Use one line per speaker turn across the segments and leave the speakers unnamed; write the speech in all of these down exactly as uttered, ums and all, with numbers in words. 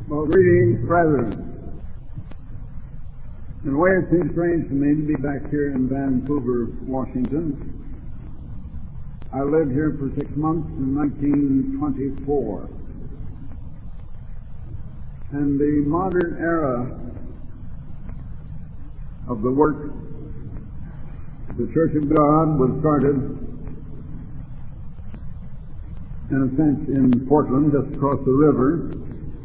Well, greetings, brethren. In a way, it seems strange to me to be back here in Vancouver, Washington. I lived here for six months in nineteen twenty-four. And the modern era of the work of the Church of God was started, in a sense, in Portland, just across the river.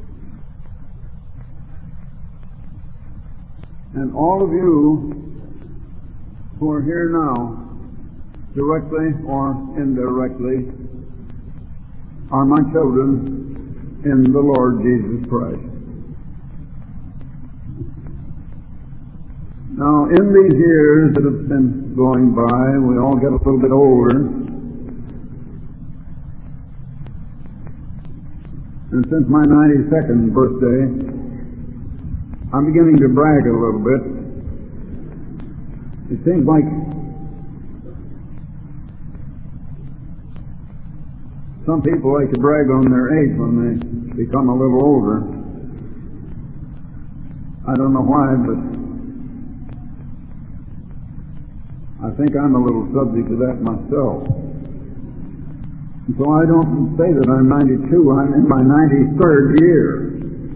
And all of you who are here now, directly or indirectly, are my children in the Lord Jesus Christ. Now, in these years that have been going by, we all get a little bit older. And since my ninety-second birthday, I'm beginning to brag a little bit. It seems like some people like to brag on their age when they become a little older. I don't know why, but I think I'm a little subject to that myself. And so I don't say that I'm ninety-two, I'm in my ninety-third year.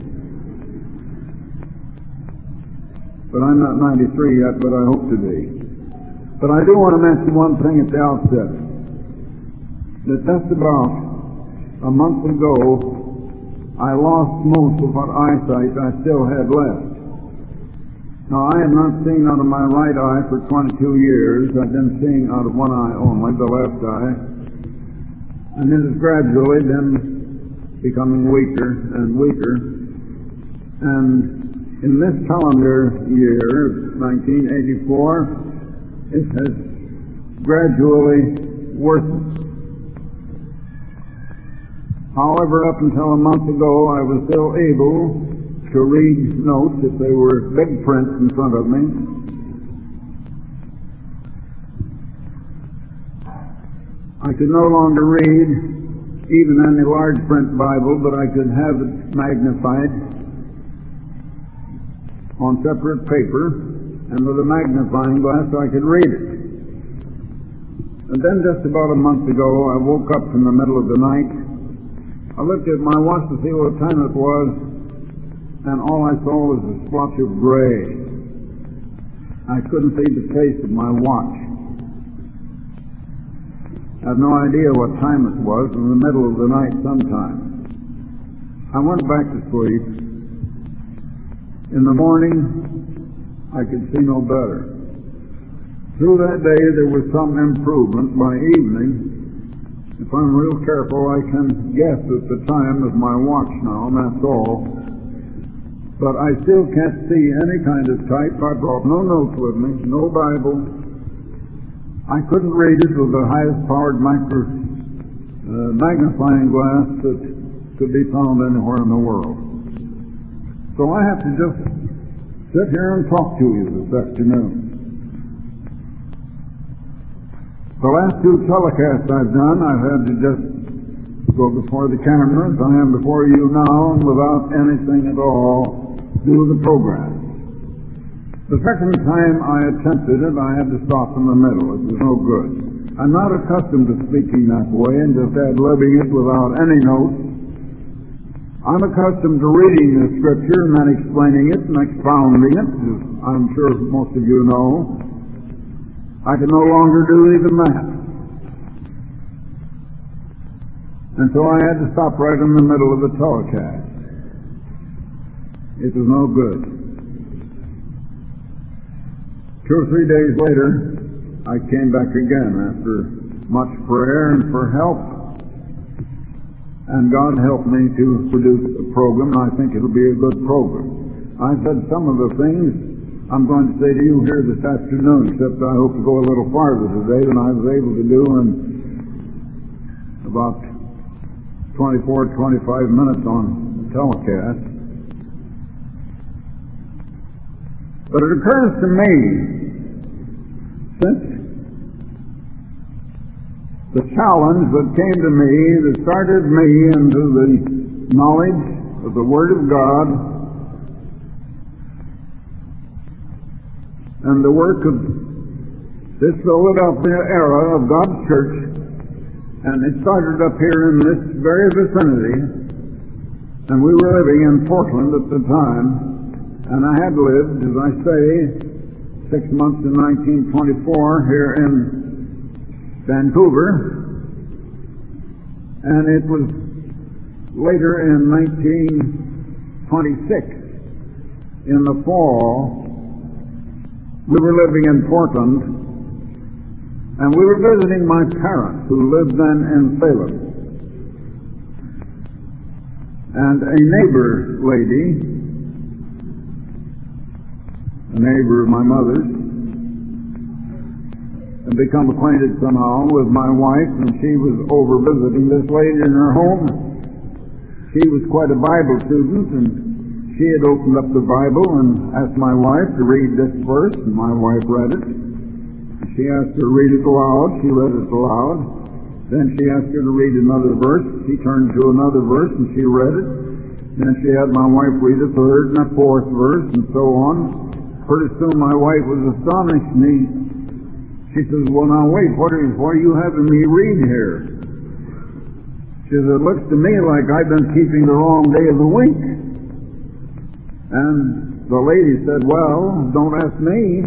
But I'm not ninety-three yet, but I hope to be. But I do want to mention one thing at the outset. That just about a month ago, I lost most of what eyesight I still had left. Now, I have not seen out of my right eye for twenty-two years. I've been seeing out of one eye only, the left eye. And it has gradually been becoming weaker and weaker. And in this calendar year, nineteen eighty-four, it has gradually worsened. However, up until a month ago, I was still able to read notes if they were big print in front of me. I could no longer read even any large print Bible, but I could have it magnified on separate paper, and with a magnifying glass I could read it. And then just about a month ago, I woke up in the middle of the night. I looked at my watch to see what time it was, and all I saw was a splotch of gray. I couldn't see the face of my watch. I have no idea what time it was, in the middle of the night sometime. I went back to sleep. In the morning, I could see no better. Through that day, there was some improvement. By evening, if I'm real careful, I can guess at the time of my watch now, and that's all. But I still can't see any kind of type. I brought no notes with me, no Bible. I couldn't read it with the highest powered micro, uh, magnifying glass that could be found anywhere in the world. So I have to just sit here and talk to you this afternoon. The last two telecasts I've done, I've had to just go before the cameras. I am before you now, and without anything at all, do the program. The second time I attempted it, I had to stop in the middle. It was no good. I'm not accustomed to speaking that way and just ad-libbing it without any notes. I'm accustomed to reading the Scripture and then explaining it and expounding it, as I'm sure most of you know. I can no longer do even that. And so I had to stop right in the middle of the telecast. It was no good. Two or three days later, I came back again after much prayer and for help. And God helped me to produce a program, and I think it'll be a good program. I said some of the things I'm going to say to you here this afternoon, except I hope to go a little farther today than I was able to do in about twenty-four, twenty-five minutes on the telecast. But it occurs to me, since the challenge that came to me, that started me into the knowledge of the Word of God and the work of this Philadelphia era of God's church, and it started up here in this very vicinity, and we were living in Portland at the time, and I had lived, as I say, six months in nineteen twenty-four here in Vancouver, and it was later in nineteen twenty-six, in the fall, we were living in Portland, and we were visiting my parents, who lived then in Salem. And a neighbor lady, a neighbor of my mother's, had become acquainted somehow with my wife, and she was over visiting this lady in her home. She was quite a Bible student, and she had opened up the Bible and asked my wife to read this verse, and my wife read it. She asked her to read it aloud. She read it aloud. Then she asked her to read another verse. She turned to another verse, and she read it. Then she had my wife read a third and a fourth verse, and so on. Pretty soon my wife was astonished, and he, she says, "Well, now wait, what are, what are you having me read here?" She says, "It looks to me like I've been keeping the wrong day of the week." And the lady said, "Well, don't ask me.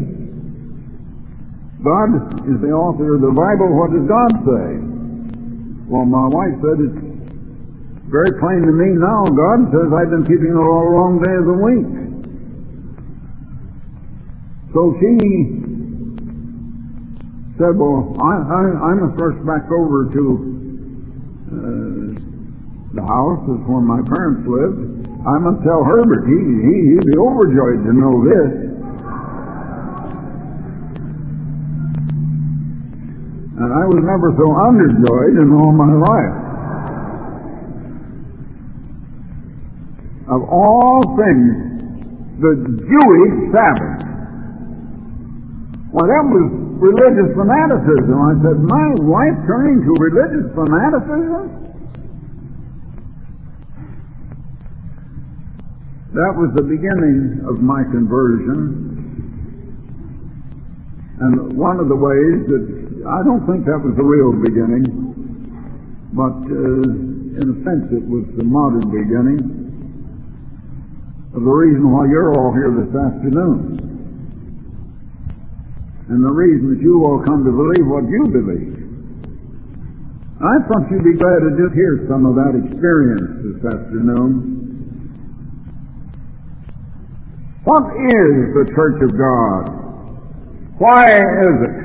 God is the author of the Bible. What does God say?" Well, my wife said, "It's very plain to me now. God says I've been keeping the wrong day of the week." So she said, "Well, I, I, I must rush back over to uh, the house. That's where my parents lived. I must tell Herbert. He, he, he'd be overjoyed to know this." And I was never so underjoyed in all my life. Of all things, the Jewish Sabbath. Well, that was religious fanaticism. I said, "My wife turning to religious fanaticism?" That was the beginning of my conversion. And one of the ways that, I don't think that was the real beginning, but uh, in a sense it was the modern beginning of the reason why you're all here this afternoon. And the reason that you all come to believe what you believe. I thought you'd be glad to just hear some of that experience this afternoon. What is the Church of God? Why is it?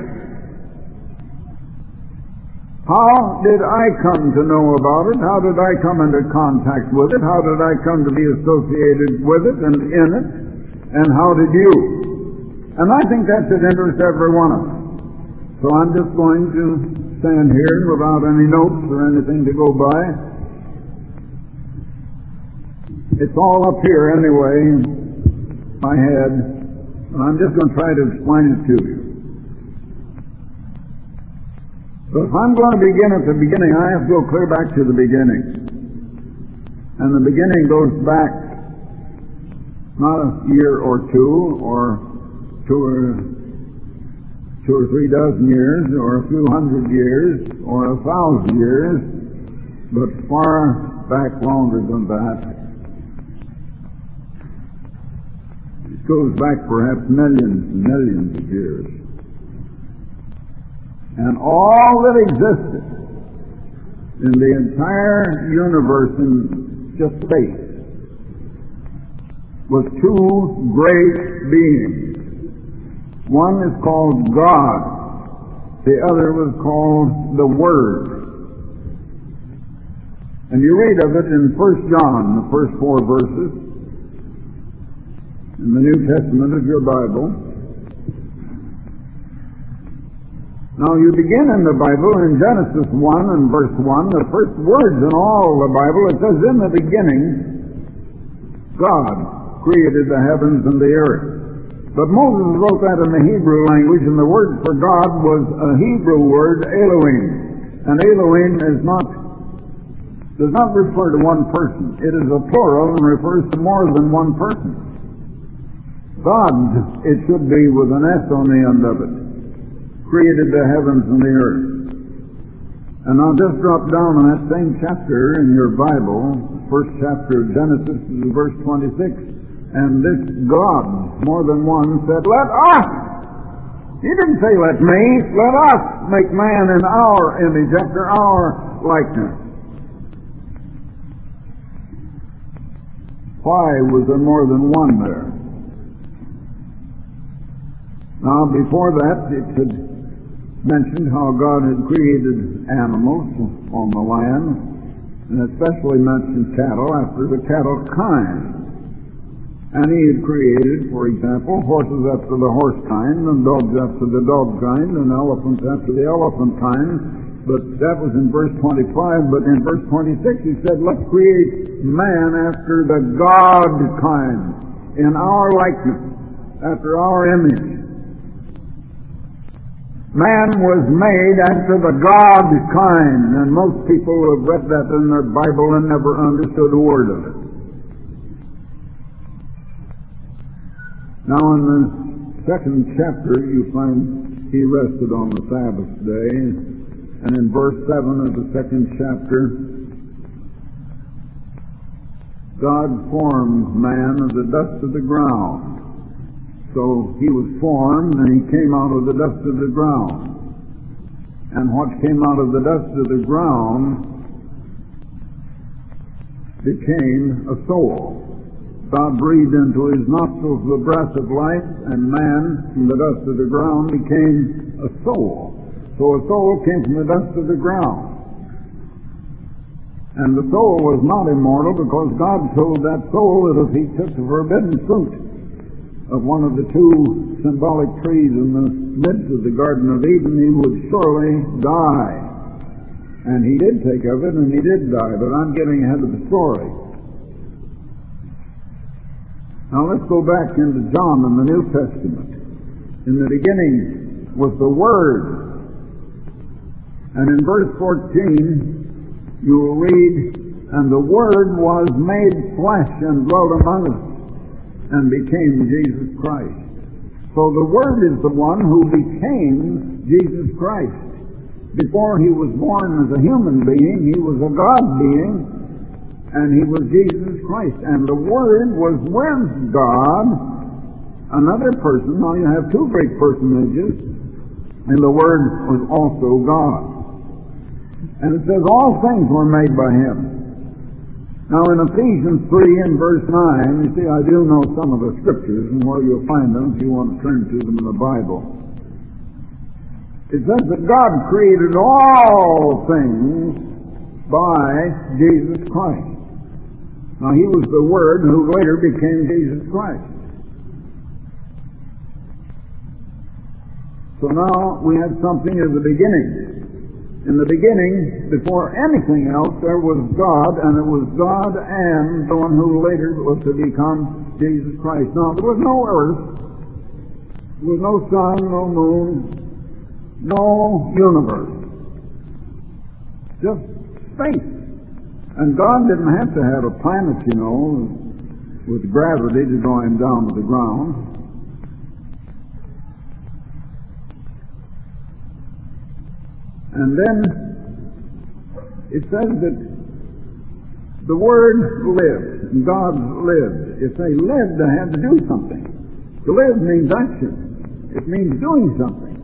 How did I come to know about it? How did I come into contact with it? How did I come to be associated with it and in it? And how did you? And I think that should interest every one of us. So I'm just going to stand here without any notes or anything to go by. It's all up here anyway. My head, and I'm just going to try to explain it to you. So if I'm going to begin at the beginning, I have to go clear back to the beginning. And the beginning goes back not a year or two, or two or, two or three dozen years, or a few hundred years, or a thousand years, but far back longer than that. It goes back perhaps millions and millions of years. And all that existed in the entire universe in just space was two great beings. One is called God. The other was called the Word. And you read of it in First John, the first four verses, in the New Testament of your Bible. Now you begin in the Bible in Genesis one and verse one, the first words in all the Bible, it says, "In the beginning, God created the heavens and the earth." But Moses wrote that in the Hebrew language, and the word for God was a Hebrew word, Elohim. And Elohim is not does not refer to one person. It is a plural and refers to more than one person. God, it should be with an S on the end of it, created the heavens and the earth. And I'll just drop down in that same chapter in your Bible, first chapter of Genesis, verse twenty-six. And this God, more than one, said, let us. He didn't say let me, let us make man in our image, after our likeness. Why was there more than one there? Now, before that, it had mentioned how God had created animals on the land, and especially mentioned cattle after the cattle kind. And he had created, for example, horses after the horse kind, and dogs after the dog kind, and elephants after the elephant kind. But that was in verse twenty-five. But in verse twenty-six he said, let's create man after the God kind, in our likeness, after our image. Man was made after the God kind, and most people have read that in their Bible and never understood a word of it. Now in the second chapter you find he rested on the Sabbath day, and in verse seven of the second chapter, God formed man of the dust of the ground. So he was formed, and he came out of the dust of the ground. And what came out of the dust of the ground became a soul. God breathed into his nostrils the breath of life, and man from the dust of the ground became a soul. So a soul came from the dust of the ground. And the soul was not immortal, because God told that soul that if he took the forbidden fruit of one of the two symbolic trees in the midst of the Garden of Eden, he would surely die. And he did take of it, and he did die, but I'm getting ahead of the story. Now let's go back into John in the New Testament. In the beginning was the Word. And in verse fourteen, you will read, and the Word was made flesh and dwelt among us, and became Jesus Christ. So the Word is the one who became Jesus Christ. Before he was born as a human being, he was a God being, and he was Jesus Christ. And the Word was with God, another person. Now you have two great personages, and the Word was also God. And it says all things were made by him. Now in Ephesians three and verse nine, you see I do know some of the scriptures and where you'll find them if you want to turn to them in the Bible. It says that God created all things by Jesus Christ. Now he was the Word who later became Jesus Christ. So now we have something at the beginning. In the beginning, before anything else, there was God, and it was God and the one who later was to become Jesus Christ. Now, there was no earth, there was no sun, no moon, no universe. Just space. And God didn't have to have a planet, you know, with gravity to draw him down to the ground. And then it says that the Word lived, and God lived. If they lived, they had to do something. To live means action. It means doing something.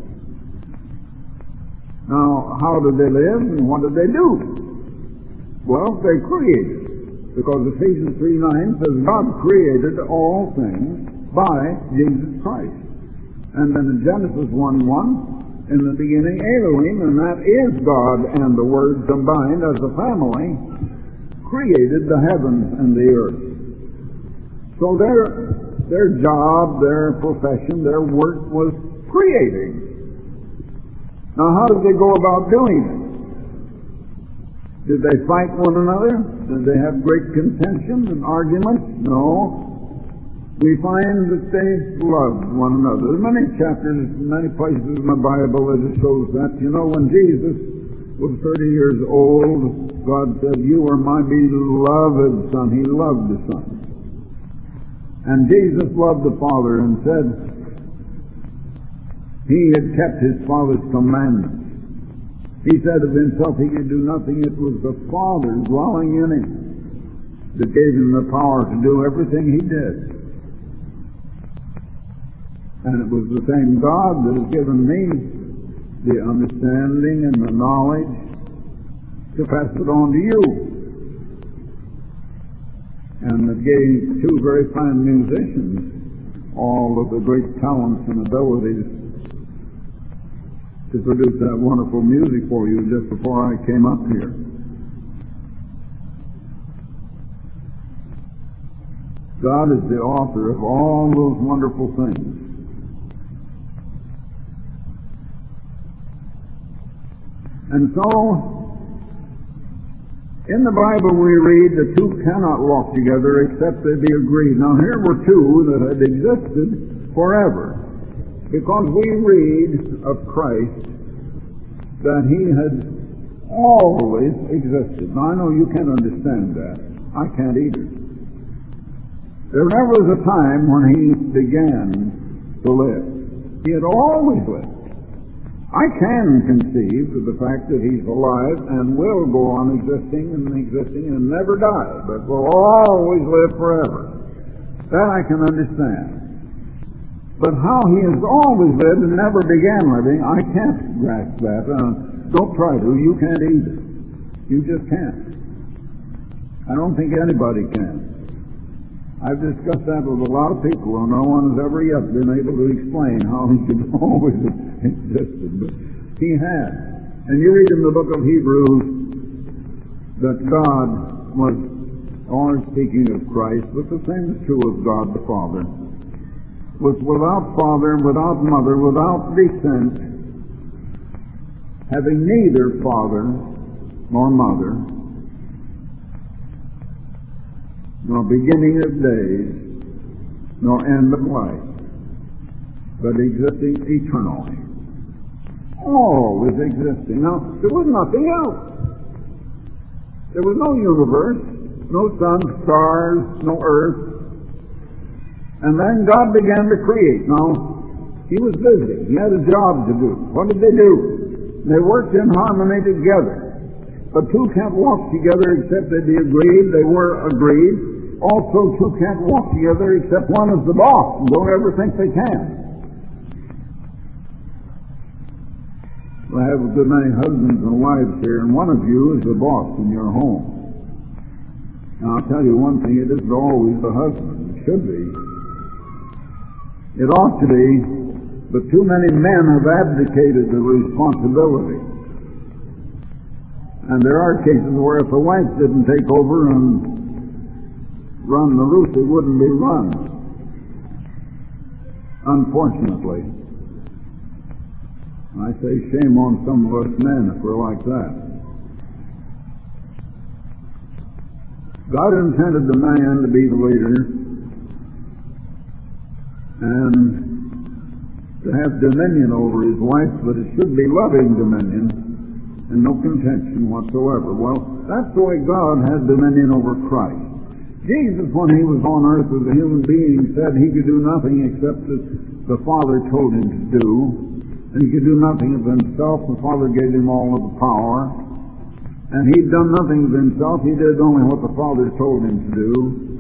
Now, how did they live, and what did they do? Well, they created. Because Ephesians three nine says God created all things by Jesus Christ. And then in Genesis one one, in the beginning, Elohim, and that is God and the Word combined as a family, created the heavens and the earth. So their, their job, their profession, their work was creating. Now how did they go about doing it? Did they fight one another? Did they have great contention and arguments? No. We find that they loved one another. There are many chapters, many places in the Bible that it shows that. You know, when Jesus was thirty years old, God said, "You are my beloved Son." He loved the Son. And Jesus loved the Father and said he had kept his Father's commandments. He said of himself he could do nothing. It was the Father dwelling in him that gave him the power to do everything he did. And it was the same God that has given me the understanding and the knowledge to pass it on to you. And that gave two very fine musicians all of the great talents and abilities to produce that wonderful music for you just before I came up here. God is the author of all those wonderful things. And so, in the Bible we read the two cannot walk together except they be agreed. Now here were two that had existed forever, because we read of Christ that he had always existed. Now I know you can't understand that. I can't either. There never was a time when he began to live. He had always lived. I can conceive of the fact that he's alive and will go on existing and existing and never die, but will always live forever. That I can understand. But how he has always lived and never began living, I can't grasp that. Uh, don't try to. You can't either. You just can't. I don't think anybody can. I've discussed that with a lot of people, and no one has ever yet been able to explain how he could always have existed, but he had. And you read in the book of Hebrews that God was, always speaking of Christ, but the same is true of God the Father, was without father, without mother, without descent, having neither father nor mother, nor beginning of days, nor end of life, but existing eternally. Always existing. Now, there was nothing else. There was no universe, no sun, stars, no earth. And then God began to create. Now, he was busy. He had a job to do. What did they do? They worked in harmony together. But two can't walk together except they be agreed. They were agreed. Also, two can't walk together except one is the boss and don't ever think they can. I have a good many husbands and wives here, and one of you is the boss in your home. Now, I'll tell you one thing, it isn't always the husband. It should be. It ought to be, but too many men have abdicated the responsibility. And there are cases where if the wife didn't take over and run the roost, it wouldn't be run. Unfortunately. I say shame on some of us men if we're like that. God intended the man to be the leader and to have dominion over his wife, but it should be loving dominion and no contention whatsoever. Well, that's the way God had dominion over Christ. Jesus, when he was on earth as a human being, said he could do nothing except as the Father told him to do, and he could do nothing of himself. The Father gave him all of the power, and he'd done nothing of himself. He did only what the Father told him to do.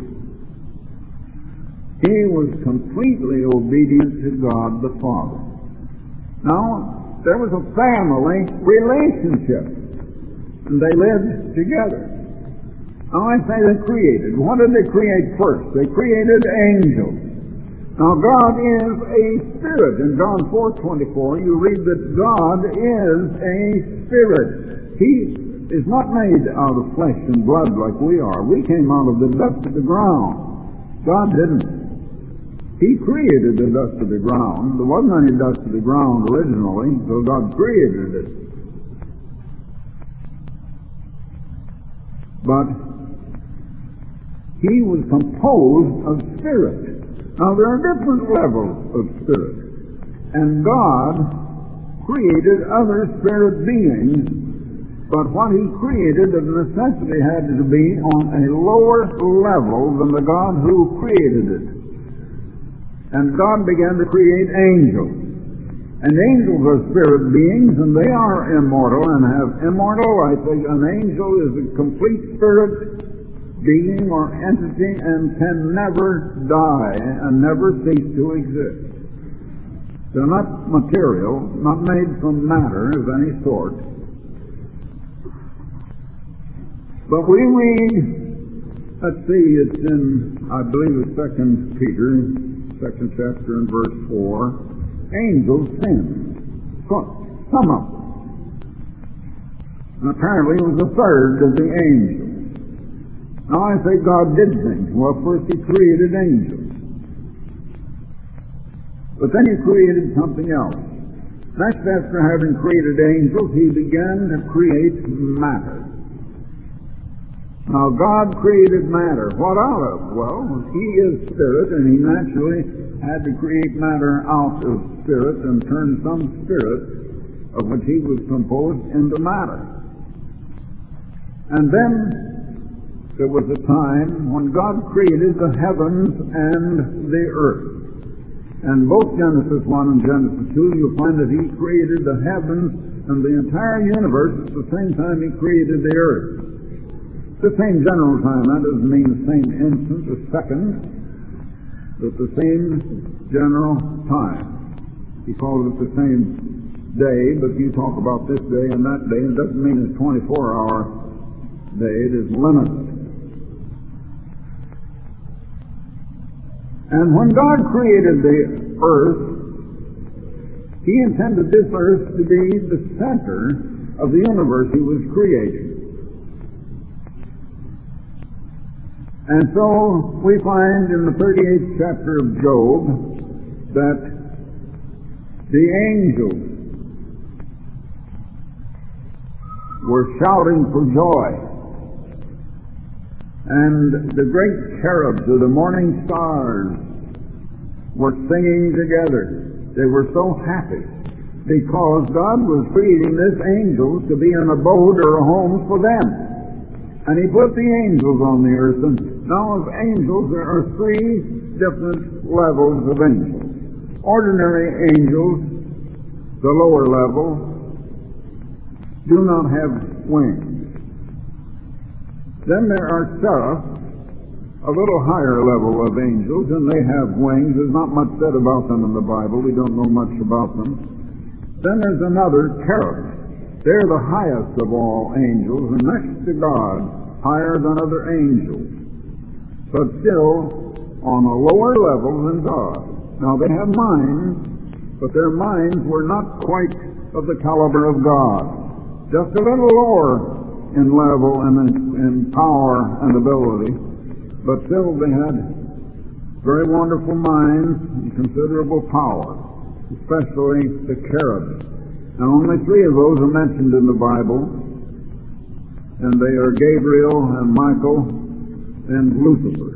He was completely obedient to God the Father. Now, there was a family relationship, and they lived together. Now I say they created. What did they create first? They created angels. Now God is a spirit. In John four twenty-four you read that God is a spirit. He is not made out of flesh and blood like we are. We came out of the dust of the ground. God didn't. He created the dust of the ground. There wasn't any dust of the ground originally, so God created it. But he was composed of spirit. Now there are different levels of spirit. And God created other spirit beings But what he created of necessity had to be on a lower level than the God who created it. And God began to create angels. And angels are spirit beings, and they are immortal and have immortal life. An angel is a complete spirit being or entity and can never die and never cease to exist. They're not material, not made from matter of any sort. But we read, let's see, it's in, I believe it's Second Peter, second chapter and verse four. Angels sin. Some of them. And apparently it was a third of the angels. Now I say God did things. Well, first he created angels. But then he created something else. Next, after having created angels, he began to create matter. Now God created matter. What out of? Well, he is spirit, and he naturally had to create matter out of spirit and turn some spirit of which he was composed into matter. And then there was a time when God created the heavens and the earth. And both Genesis one and Genesis two, you'll find that he created the heavens and the entire universe at the same time he created the earth. The same general time. That doesn't mean the same instant or second, but the same general time. He calls it the same day, but you talk about this day and that day. It doesn't mean it's a twenty-four hour day. It is limited. And when God created the earth, he intended this earth to be the center of the universe he was creating. And so we find in the thirty-eighth chapter of Job that the angels were shouting for joy. And the great cherubs of the morning stars were singing together. They were so happy because God was creating these angels to be an abode or a home for them. And he put the angels on the earth. And now of angels, there are three different levels of angels. Ordinary angels, the lower level, do not have wings. Then there are seraphs, a little higher level of angels, and they have wings. There's not much said about them in the Bible. We don't know much about them. Then there's another, cherubs. They're the highest of all angels, and next to God, higher than other angels, but still on a lower level than God. Now they have minds, but their minds were not quite of the caliber of God. Just a little lower in level and in, in power and ability, but still they had very wonderful minds and considerable power, especially the cherubs. And only three of those are mentioned in the Bible, and they are Gabriel and Michael and Lucifer.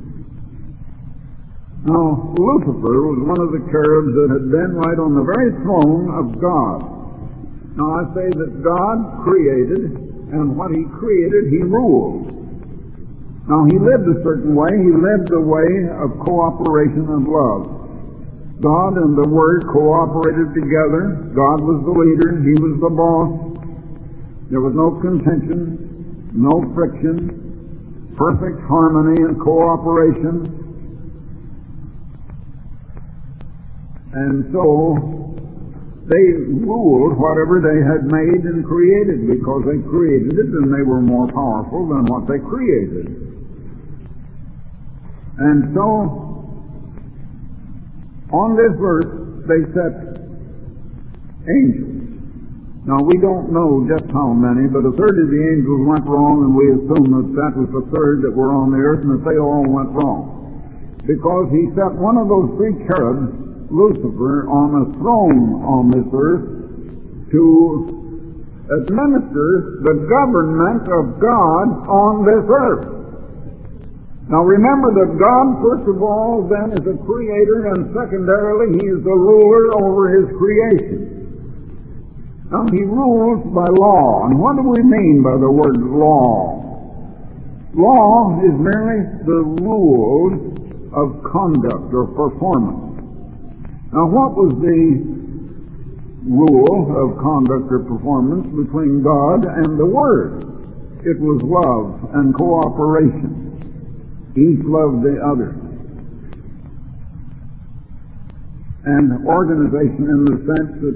Now, Lucifer was one of the cherubs that had been right on the very throne of God. Now, I say that God created, and what he created, he ruled. Now, he lived a certain way. He lived the way of cooperation and love. God and the Word cooperated together. God was the leader. He was the boss. There was no contention, no friction, perfect harmony and cooperation. And so they ruled whatever they had made and created because they created it and they were more powerful than what they created. And so on this verse they set angels. Now we don't know just how many, but a third of the angels went wrong, and we assume that that was the third that were on the earth and that they all went wrong. Because he set one of those three cherubs, Lucifer, on a throne on this earth to administer the government of God on this earth. Now remember that God, first of all, then is a creator, and secondarily, he is the ruler over his creation. Now, he rules by law. And what do we mean by the word law? Law is merely the rules of conduct or performance. Now, what was the rule of conduct or performance between God and the Word? It was love and cooperation. Each loved the other. And organization in the sense that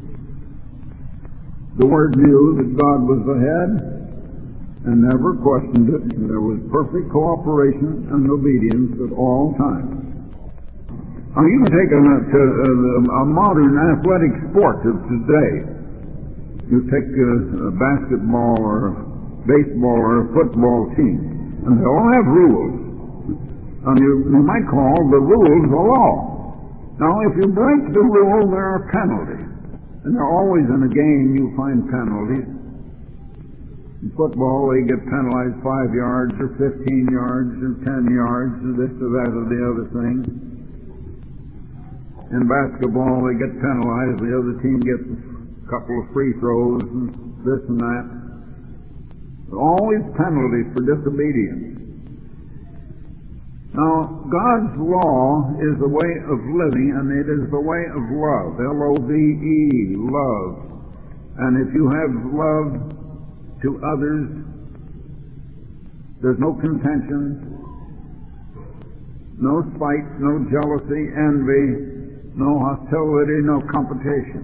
the Word knew that God was the head and never questioned it. There was perfect cooperation and obedience at all times. Now, you can take a, a, a modern athletic sport of today. You take a, a basketball or a baseball or a football team, and they all have rules. And you, you might call the rules a law. Now, if you break the rule, there are penalties. And they're always in a game you find penalties. In football, they get penalized five yards or fifteen yards or ten yards or this or that or the other thing. In basketball, they get penalized. The other team gets a couple of free throws and this and that. There are always penalties for disobedience. Now, God's law is the way of living, and it is the way of love. L O V E, love. And if you have love to others, there's no contention, no spite, no jealousy, envy, no hostility, no competition.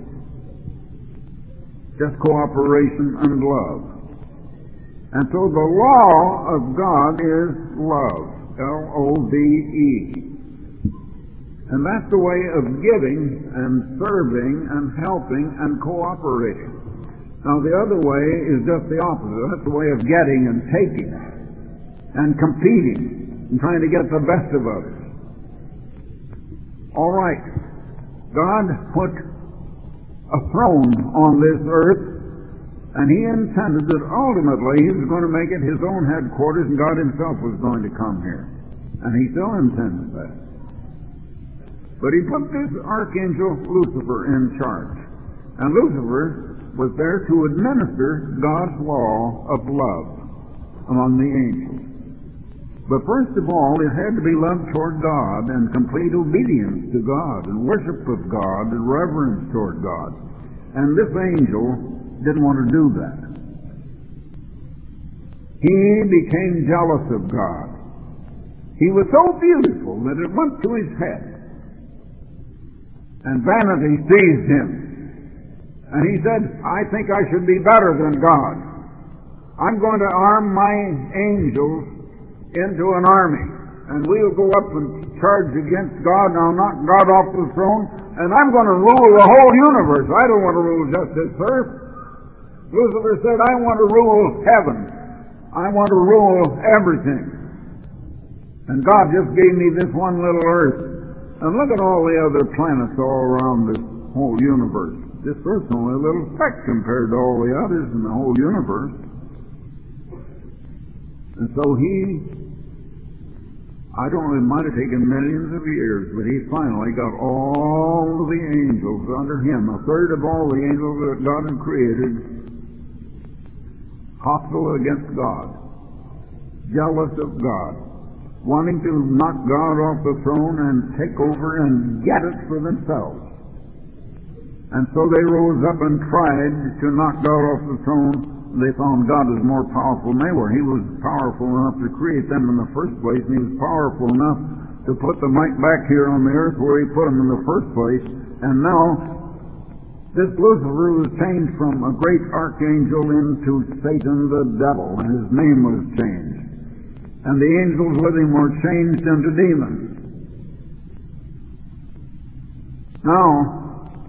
Just cooperation and love. And so the law of God is love. L O V E. And that's the way of giving and serving and helping and cooperating. Now, the other way is just the opposite. That's the way of getting and taking and competing and trying to get the best of others. All right. God put a throne on this earth, and He intended that ultimately He was going to make it His own headquarters, and God Himself was going to come here. And He still intended that. But He put this archangel Lucifer in charge. And Lucifer was there to administer God's law of love among the angels. But first of all, it had to be love toward God and complete obedience to God and worship of God and reverence toward God. And this angel didn't want to do that. He became jealous of God. He was so beautiful that it went to his head. And vanity seized him. And he said, I think I should be better than God. I'm going to arm my angels into an army, and we'll go up and charge against God, and I'll knock God off the throne, and I'm going to rule the whole universe. I don't want to rule just this earth. Lucifer said, I want to rule heaven. I want to rule everything. And God just gave me this one little earth. And look at all the other planets all around this whole universe. This earth's only a little speck compared to all the others in the whole universe. And so he, I don't know, it might have taken millions of years, but he finally got all the angels under him, a third of all the angels that God had created, hostile against God, jealous of God, wanting to knock God off the throne and take over and get it for themselves. And so they rose up and tried to knock God off the throne. They found God was more powerful than they were. He was powerful enough to create them in the first place, and He was powerful enough to put them right back here on the earth where He put them in the first place. And now, this Lucifer was changed from a great archangel into Satan the devil, and his name was changed. And the angels with him were changed into demons. Now,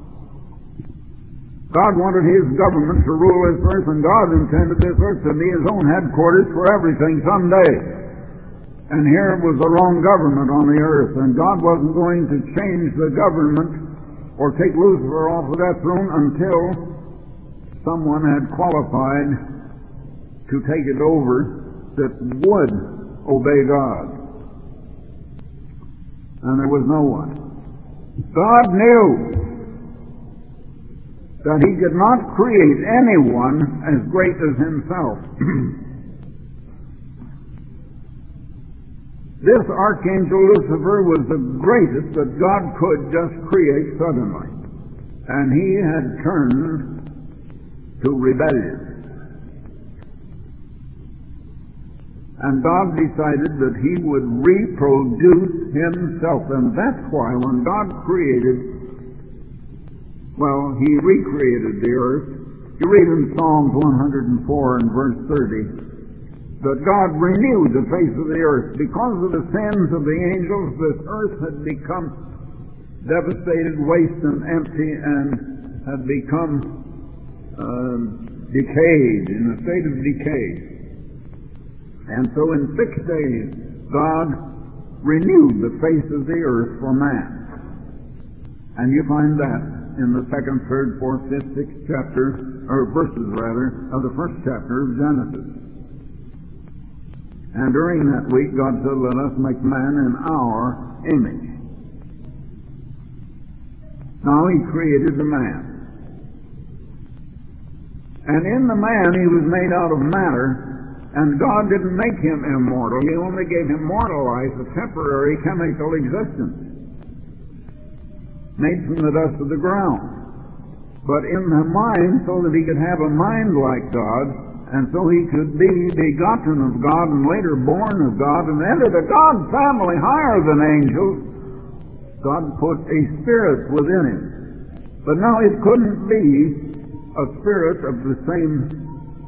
God wanted His government to rule this earth, and God intended this earth to be His own headquarters for everything someday. And here was the wrong government on the earth, and God wasn't going to change the government or take Lucifer off of that throne until someone had qualified to take it over that would obey God. And there was no one. God knew that he could not create anyone as great as himself. This archangel Lucifer was the greatest that God could just create suddenly. And he had turned to rebellion. And God decided that he would reproduce himself. And that's why when God created, well, he recreated the earth. You read in Psalms one hundred four and verse thirty, that God renewed the face of the earth. Because of the sins of the angels, this earth had become devastated, waste, and empty, and had become uh, decayed, in a state of decay. And so in six days, God renewed the face of the earth for man. And you find that in the second, third, fourth, fifth, sixth chapter, or verses rather, of the first chapter of Genesis. And during that week, God said, let us make man in our image. Now he created the man. And in the man he was made out of matter, and God didn't make him immortal. He only gave him mortal life, a temporary chemical existence, made from the dust of the ground. But in the mind, so that he could have a mind like God, and so he could be begotten of God and later born of God and enter the God family higher than angels, God put a spirit within him. But now it couldn't be a spirit of the same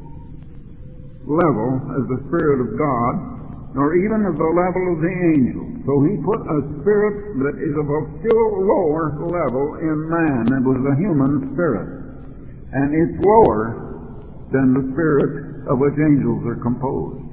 level as the Spirit of God, nor even of the level of the angels. So he put a spirit that is of a still lower level in man. It was a human spirit. And it's lower than the spirit of which angels are composed.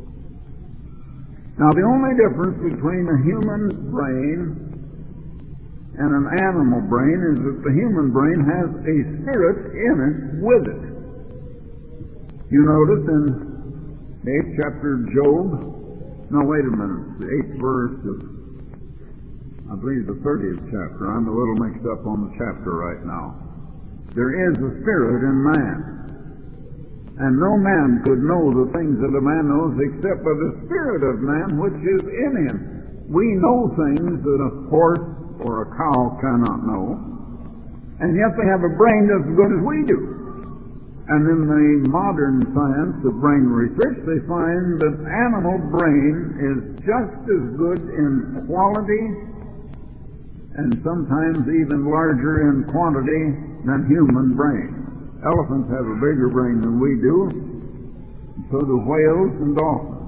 Now the only difference between a human brain and an animal brain is that the human brain has a spirit in it with it. You notice in the eighth chapter of Job, no, wait a minute, the eighth verse of, I believe, the thirtieth chapter. I'm a little mixed up on the chapter right now. There is a spirit in man. And no man could know the things that a man knows except by the spirit of man which is in him. We know things that a horse or a cow cannot know, and yet they have a brain just as good as we do. And in the modern science of brain research, they find that animal brain is just as good in quality and sometimes even larger in quantity than human brain. Elephants have a bigger brain than we do, and so do whales and dolphins.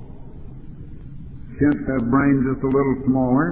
Chimps have brains just a little smaller,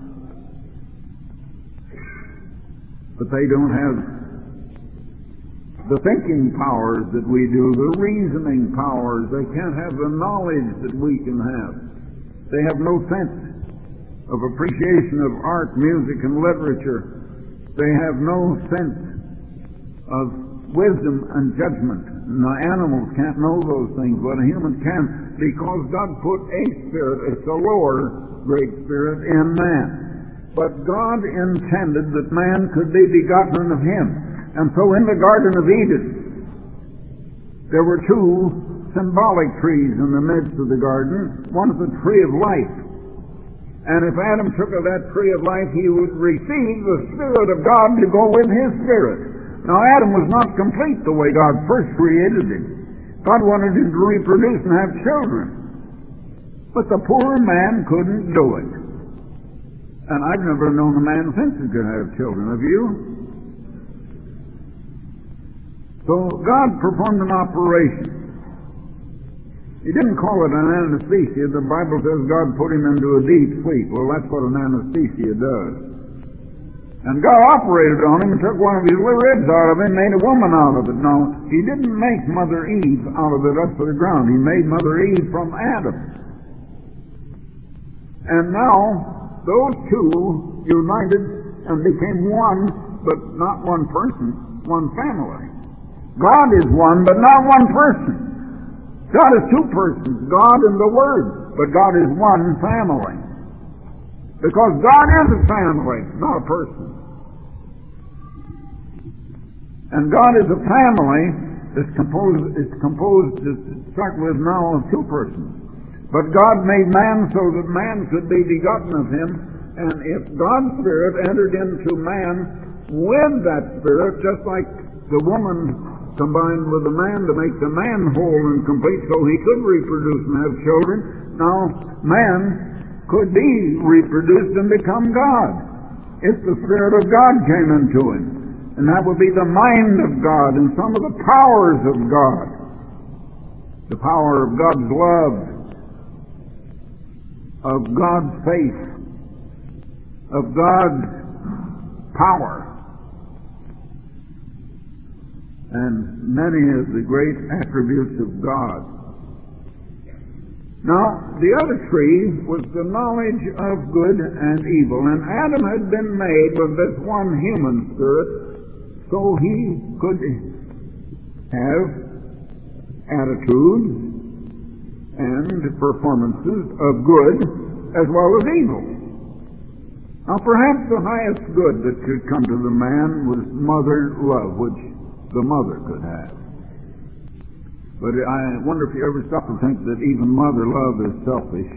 but they don't have the thinking powers that we do, the reasoning powers. They can't have the knowledge that we can have. They have no sense of appreciation of art, music, and literature. They have no sense of wisdom and judgment. And the animals can't know those things, but a human can, because God put a spirit, it's a lower great spirit, in man. But God intended that man could be begotten of him. And so in the Garden of Eden, there were two symbolic trees in the midst of the garden. One is the tree of life. And if Adam took of that tree of life, he would receive the Spirit of God to go with his spirit. Now Adam was not complete the way God first created him. God wanted him to reproduce and have children. But the poor man couldn't do it. And I've never known a man since who could have children. Have you? So God performed an operation. He didn't call it an anesthesia. The Bible says God put him into a deep sleep. Well, that's what an anesthesia does. And God operated on him and took one of his ribs out of him and made a woman out of it. No, he didn't make Mother Eve out of the dust of the ground. He made Mother Eve from Adam. And now, those two united and became one, but not one person, one family. God is one, but not one person. God is two persons, God and the Word, but God is one family. Because God is a family, not a person. And God is a family that's composed, it's composed to start with now of two persons. But God made man so that man could be begotten of him, and if God's Spirit entered into man with that Spirit, just like the woman combined with the man to make the man whole and complete so he could reproduce and have children, now man could be reproduced and become God if the Spirit of God came into him. And that would be the mind of God and some of the powers of God. The power of God's love, of God's faith, of God's power, and many of the great attributes of God. Now, the other tree was the knowledge of good and evil, and Adam had been made with this one human spirit so he could have attitudes and performances of good as well as evil. Now, perhaps the highest good that could come to the man was mother love, which the mother could have. But I wonder if you ever stop to think that even mother love is selfish.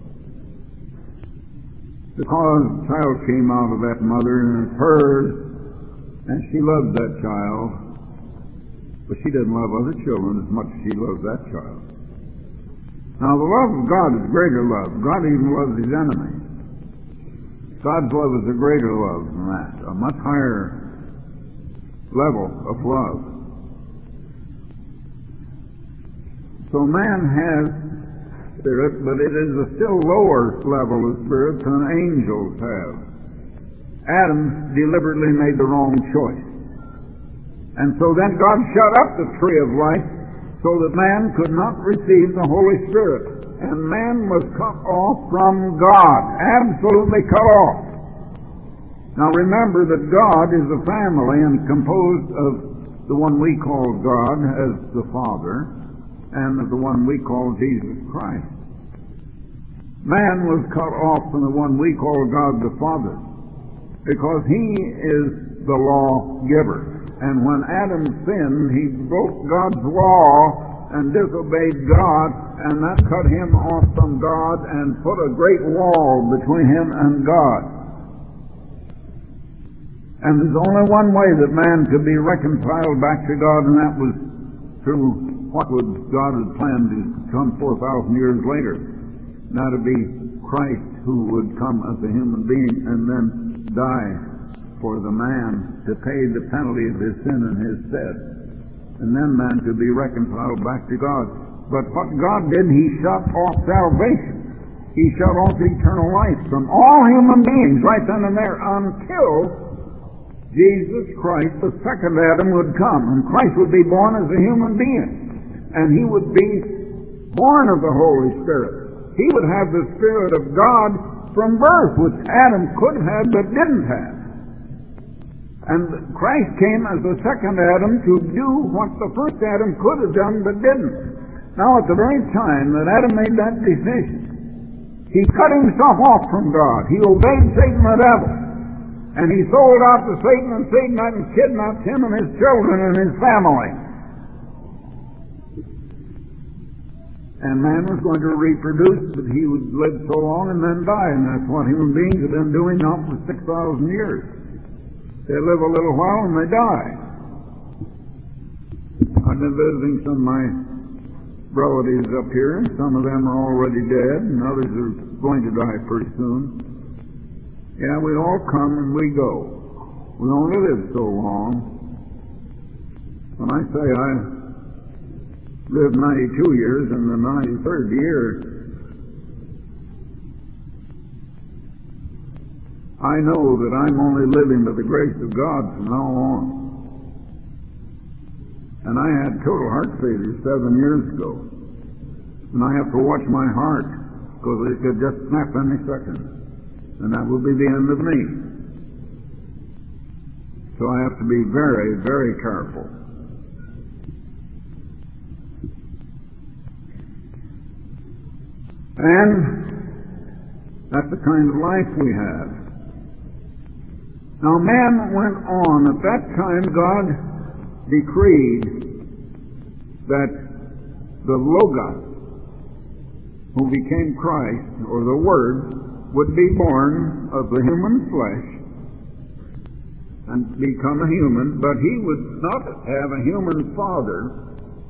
Because the child came out of that mother and it's hers, and she loved that child, but she didn't love other children as much as she loves that child. Now, the love of God is greater love. God even loves his enemies. God's love is a greater love than that, a much higher level of love. So man has spirit, but it is a still lower level of spirit than angels have. Adam deliberately made the wrong choice. And so then God shut up the tree of life so that man could not receive the Holy Spirit. And man was cut off from God, absolutely cut off. Now remember that God is a family and composed of the one we call God as the Father and of the one we call Jesus Christ. Man was cut off from the one we call God the Father because he is the lawgiver. And when Adam sinned, he broke God's law and disobeyed God, and that cut him off from God and put a great wall between him and God. And there's only one way that man could be reconciled back to God, and that was through what would God had planned to come four thousand years later. Now to be Christ who would come as a human being and then die for the man to pay the penalty of his sin in his stead. And then man could be reconciled back to God. But what God did, he shut off salvation. He shut off eternal life from all human beings right then and there until Jesus Christ, the second Adam, would come. And Christ would be born as a human being. And he would be born of the Holy Spirit. He would have the Spirit of God from birth, which Adam could have but didn't have. And Christ came as the second Adam to do what the first Adam could have done but didn't. Now at the very time that Adam made that decision, he cut himself off from God. He obeyed Satan the devil. And he sold out to Satan, and Satan had kidnapped him and his children and his family. And man was going to reproduce, but he would live so long and then die. And that's what human beings have been doing now for six thousand years. They live a little while and they die. I've been visiting some of my relatives up here, and some of them are already dead, and others are going to die pretty soon. Yeah, we all come and we go. We only live so long. When I say I lived ninety-two years in the ninety-third year, I know that I'm only living by the grace of God from now on. And I had total heart failure seven years ago. And I have to watch my heart because it could just snap any second. And that will be the end of me. So I have to be very, very careful. And that's the kind of life we have. Now man went on. At that time God decreed that the Logos, who became Christ, or the Word, would be born of the human flesh and become a human, but he would not have a human father.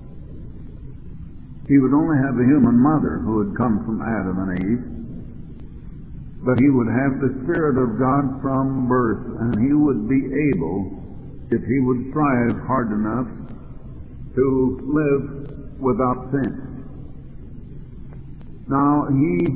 He would only have a human mother who would come from Adam and Eve. But he would have the Spirit of God from birth, and he would be able, if he would strive hard enough, to live without sin. Now, he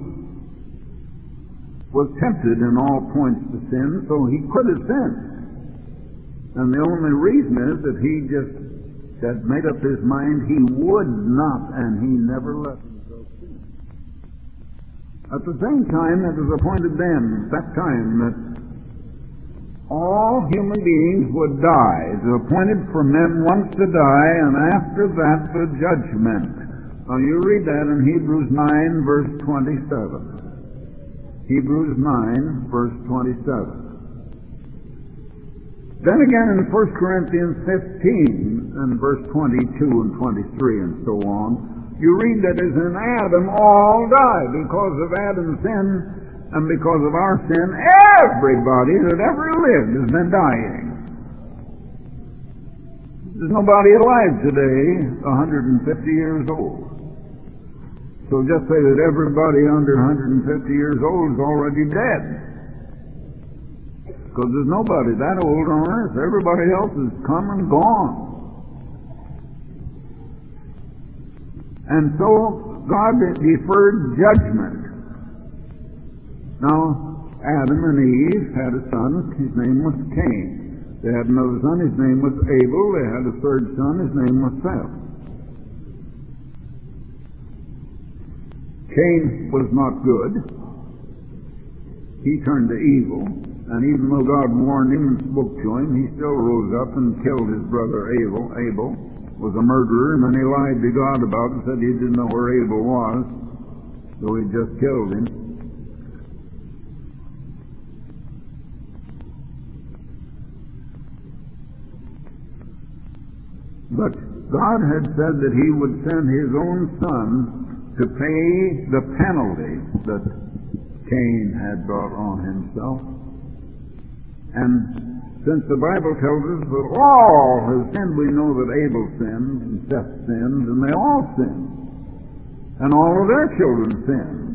was tempted in all points to sin, so he could have sinned. And the only reason is that he just had made up his mind he would not, and he never let himself sin. At the same time, it was appointed then, that time, that all human beings would die. It was appointed for men once to die, and after that the judgment. Now you read that in Hebrews nine, verse twenty-seven. Hebrews nine, verse twenty-seven. Then again in First Corinthians fifteen, and verse twenty-two and twenty-three and so on, you read that as in Adam all die. Because of Adam's sin and because of our sin, everybody that ever lived has been dying. There's nobody alive today one hundred fifty years old. So just say that everybody under one hundred fifty years old is already dead. Because there's nobody that old on earth. Everybody else is come and gone. And so God deferred judgment. Now, Adam and Eve had a son. His name was Cain. They had another son. His name was Abel. They had a third son. His name was Seth. Cain was not good. He turned to evil. And even though God warned him and spoke to him, he still rose up and killed his brother Abel. Abel was a murderer, and then he lied to God about it and said he didn't know where Abel was, so he just killed him. But God had said that he would send his own son to pay the penalty that Cain had brought on himself. And since the Bible tells us that all have sinned, we know that Abel sinned and Seth sinned, and they all sinned. And all of their children sinned.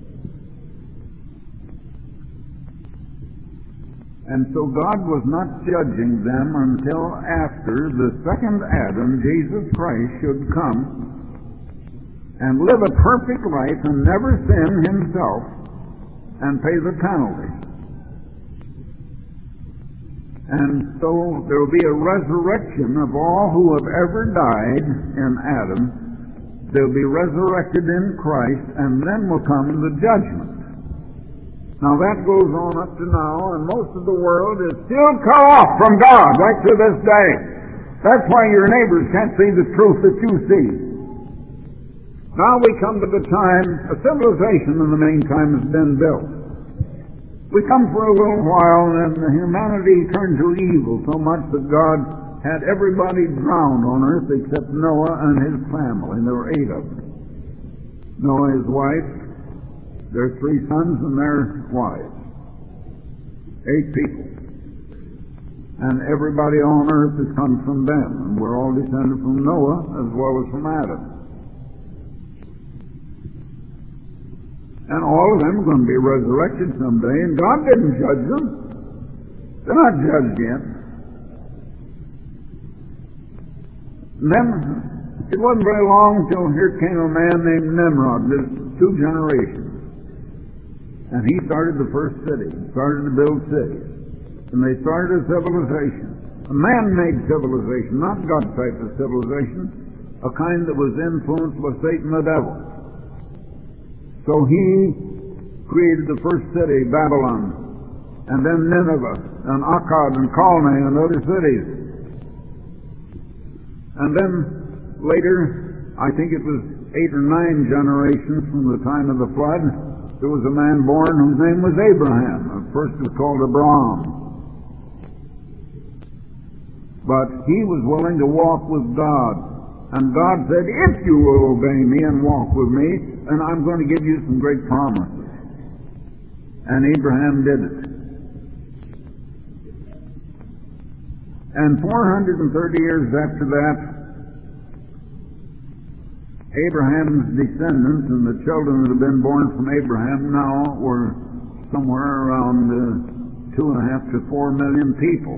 And so God was not judging them until after the second Adam, Jesus Christ, should come and live a perfect life and never sin himself and pay the penalty. And so there will be a resurrection of all who have ever died in Adam. They'll be resurrected in Christ, and then will come the judgment. Now that goes on up to now, and most of the world is still cut off from God right to this day. That's why your neighbors can't see the truth that you see. Now we come to the time, a civilization in the meantime has been built. We come for a little while, and humanity turned to evil so much that God had everybody drowned on earth except Noah and his family. And there were eight of them. Noah, his wife, their three sons, and their wives. Eight people. And everybody on earth has come from them. And we're all descended from Noah as well as from Adam. And all of them are going to be resurrected someday, and God didn't judge them. They're not judged yet. And then, it wasn't very long until here came a man named Nimrod. There's two generations. And he started the first city. He started to build cities. And they started a civilization. A man-made civilization, not God type of civilization. A kind that was influenced by Satan the devil. So he created the first city, Babylon, and then Nineveh, and Akkad, and Calneh, and other cities. And then later, I think it was eight or nine generations from the time of the flood, there was a man born whose name was Abraham. At first it was called Abram. But he was willing to walk with God. And God said, if you will obey me and walk with me, then I'm going to give you some great promises. And Abraham did it. And four hundred thirty years after that, Abraham's descendants and the children that have been born from Abraham now were somewhere around uh, two and a half to four million people.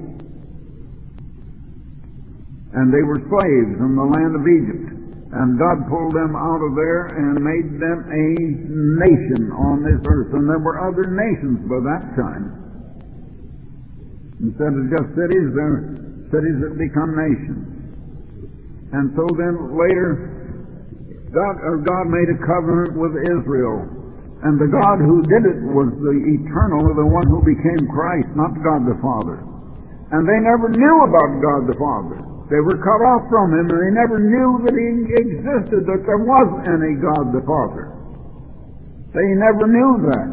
And they were slaves in the land of Egypt. And God pulled them out of there and made them a nation on this earth. And there were other nations by that time. Instead of just cities, there were cities that become nations. And so then later, God, or God made a covenant with Israel. And the God who did it was the eternal, the one who became Christ, not God the Father. And they never knew about God the Father. They were cut off from Him, and they never knew that He existed, that there was any God the Father. They never knew that.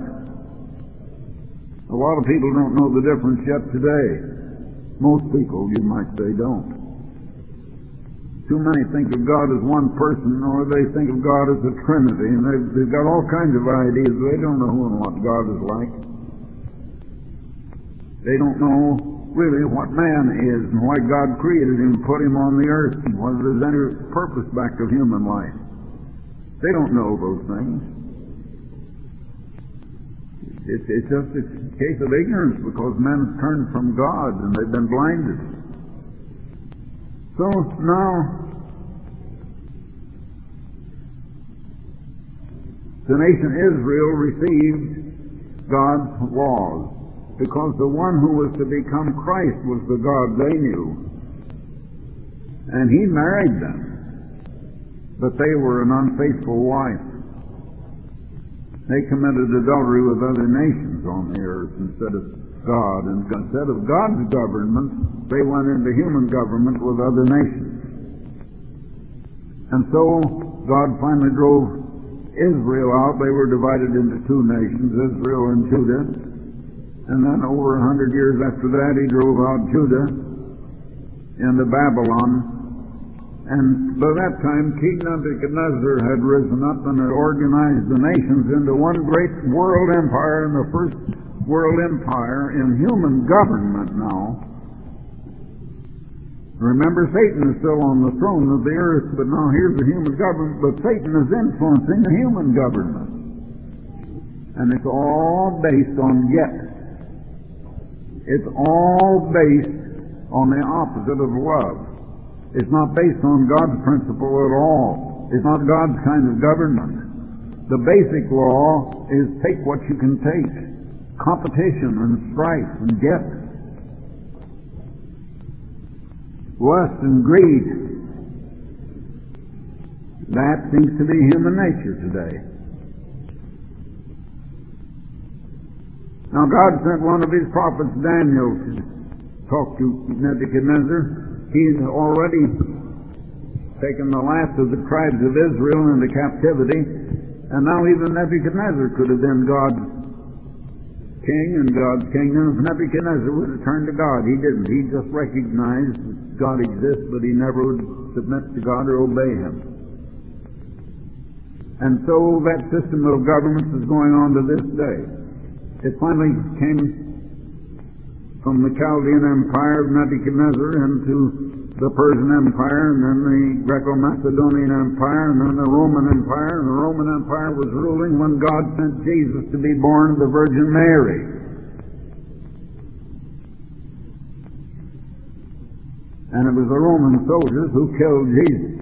A lot of people don't know the difference yet today. Most people, you might say, don't. Too many think of God as one person, or they think of God as a Trinity, and they've, they've got all kinds of ideas. They don't know who and what God is like. They don't know really what man is and why God created him and put him on the earth and whether there's any purpose back of human life. They don't know those things. It's, it's just a case of ignorance because men have turned from God and they've been blinded. So now, the nation Israel received God's laws, because the one who was to become Christ was the God they knew. And He married them, but they were an unfaithful wife. They committed adultery with other nations on the earth instead of God. And instead of God's government, they went into human government with other nations. And so God finally drove Israel out. They were divided into two nations, Israel and Judah. And then over a hundred years after that, He drove out Judah into Babylon. And by that time, King Nebuchadnezzar had risen up and had organized the nations into one great world empire, and the first world empire in human government now. Remember, Satan is still on the throne of the earth, but now here's the human government, but Satan is influencing the human government. And it's all based on get. It's all based on the opposite of love. It's not based on God's principle at all. It's not God's kind of government. The basic law is take what you can take. Competition and strife and get. Lust and greed. That seems to be human nature today. Now God sent one of His prophets, Daniel, to talk to Nebuchadnezzar. He's already taken the last of the tribes of Israel into captivity, and now even Nebuchadnezzar could have been God's king and God's kingdom if Nebuchadnezzar would have turned to God. He didn't. He just recognized that God exists, but he never would submit to God or obey Him. And so that system of government is going on to this day. It finally came from the Chaldean Empire of Nebuchadnezzar into the Persian Empire, and then the Greco-Macedonian Empire, and then the Roman Empire. And the Roman Empire was ruling when God sent Jesus to be born of the Virgin Mary. And it was the Roman soldiers who killed Jesus.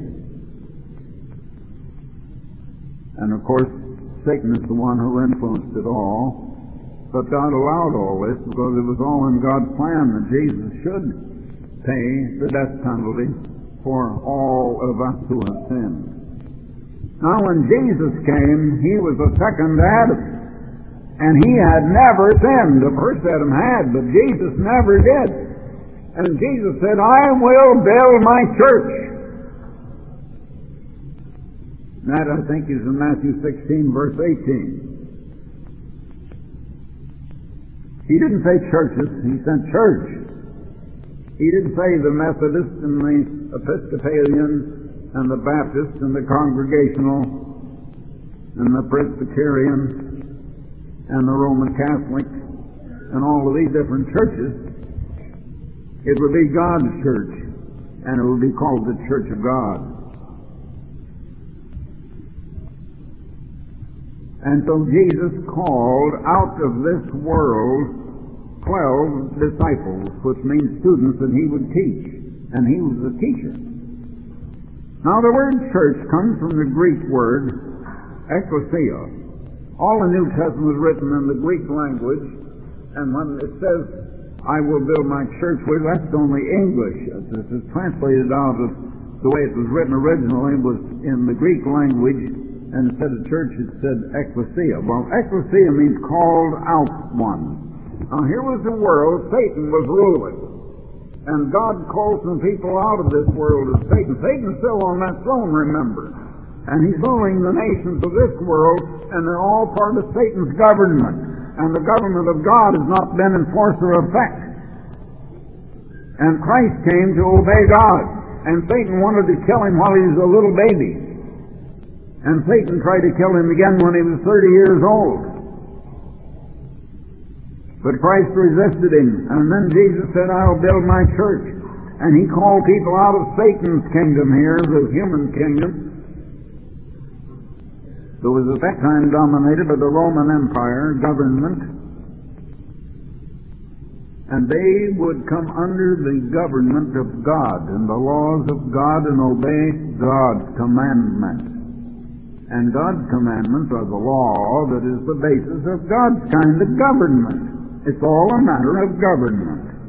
And of course, Satan is the one who influenced it all. But God allowed all this because it was all in God's plan that Jesus should pay the death penalty for all of us who have sinned. Now when Jesus came, He was the second Adam. And He had never sinned. The first Adam had, but Jesus never did. And Jesus said, I will build my church. That, I think, is in Matthew sixteen, verse eighteen. He didn't say churches, He said church. He didn't say the Methodists and the Episcopalians and the Baptists and the Congregational and the Presbyterian and the Roman Catholic and all of these different churches. It would be God's church, and it would be called the Church of God. And so Jesus called out of this world twelve disciples, which means students that he would teach, and he was the teacher. Now the word church comes from the Greek word ekklesia. All the New Testament was written in the Greek language, and when it says, I will build my church, well, that's only English. This is translated out of the way it was written originally. It was in the Greek language, and instead of church it said ekklesia. Well, ekklesia means called out one. Now here was the world Satan was ruling, and God called some people out of this world of Satan. Satan's still on that throne, remember, and he's ruling the nations of this world, and they're all part of Satan's government. And the government of God has not been in force or effect. And Christ came to obey God. And Satan wanted to kill him while he was a little baby. And Satan tried to kill him again when he was thirty years old. But Christ resisted him. And then Jesus said, I'll build my church. And he called people out of Satan's kingdom here, the human kingdom, that was at that time dominated by the Roman Empire government, and they would come under the government of God and the laws of God and obey God's commandments. And God's commandments are the law that is the basis of God's kind of government. It's all a matter of government.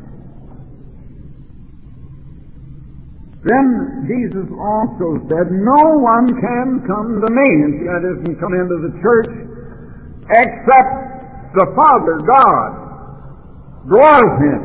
Then Jesus also said, no one can come to me, and that isn't come into the church, except the Father, God, draws him.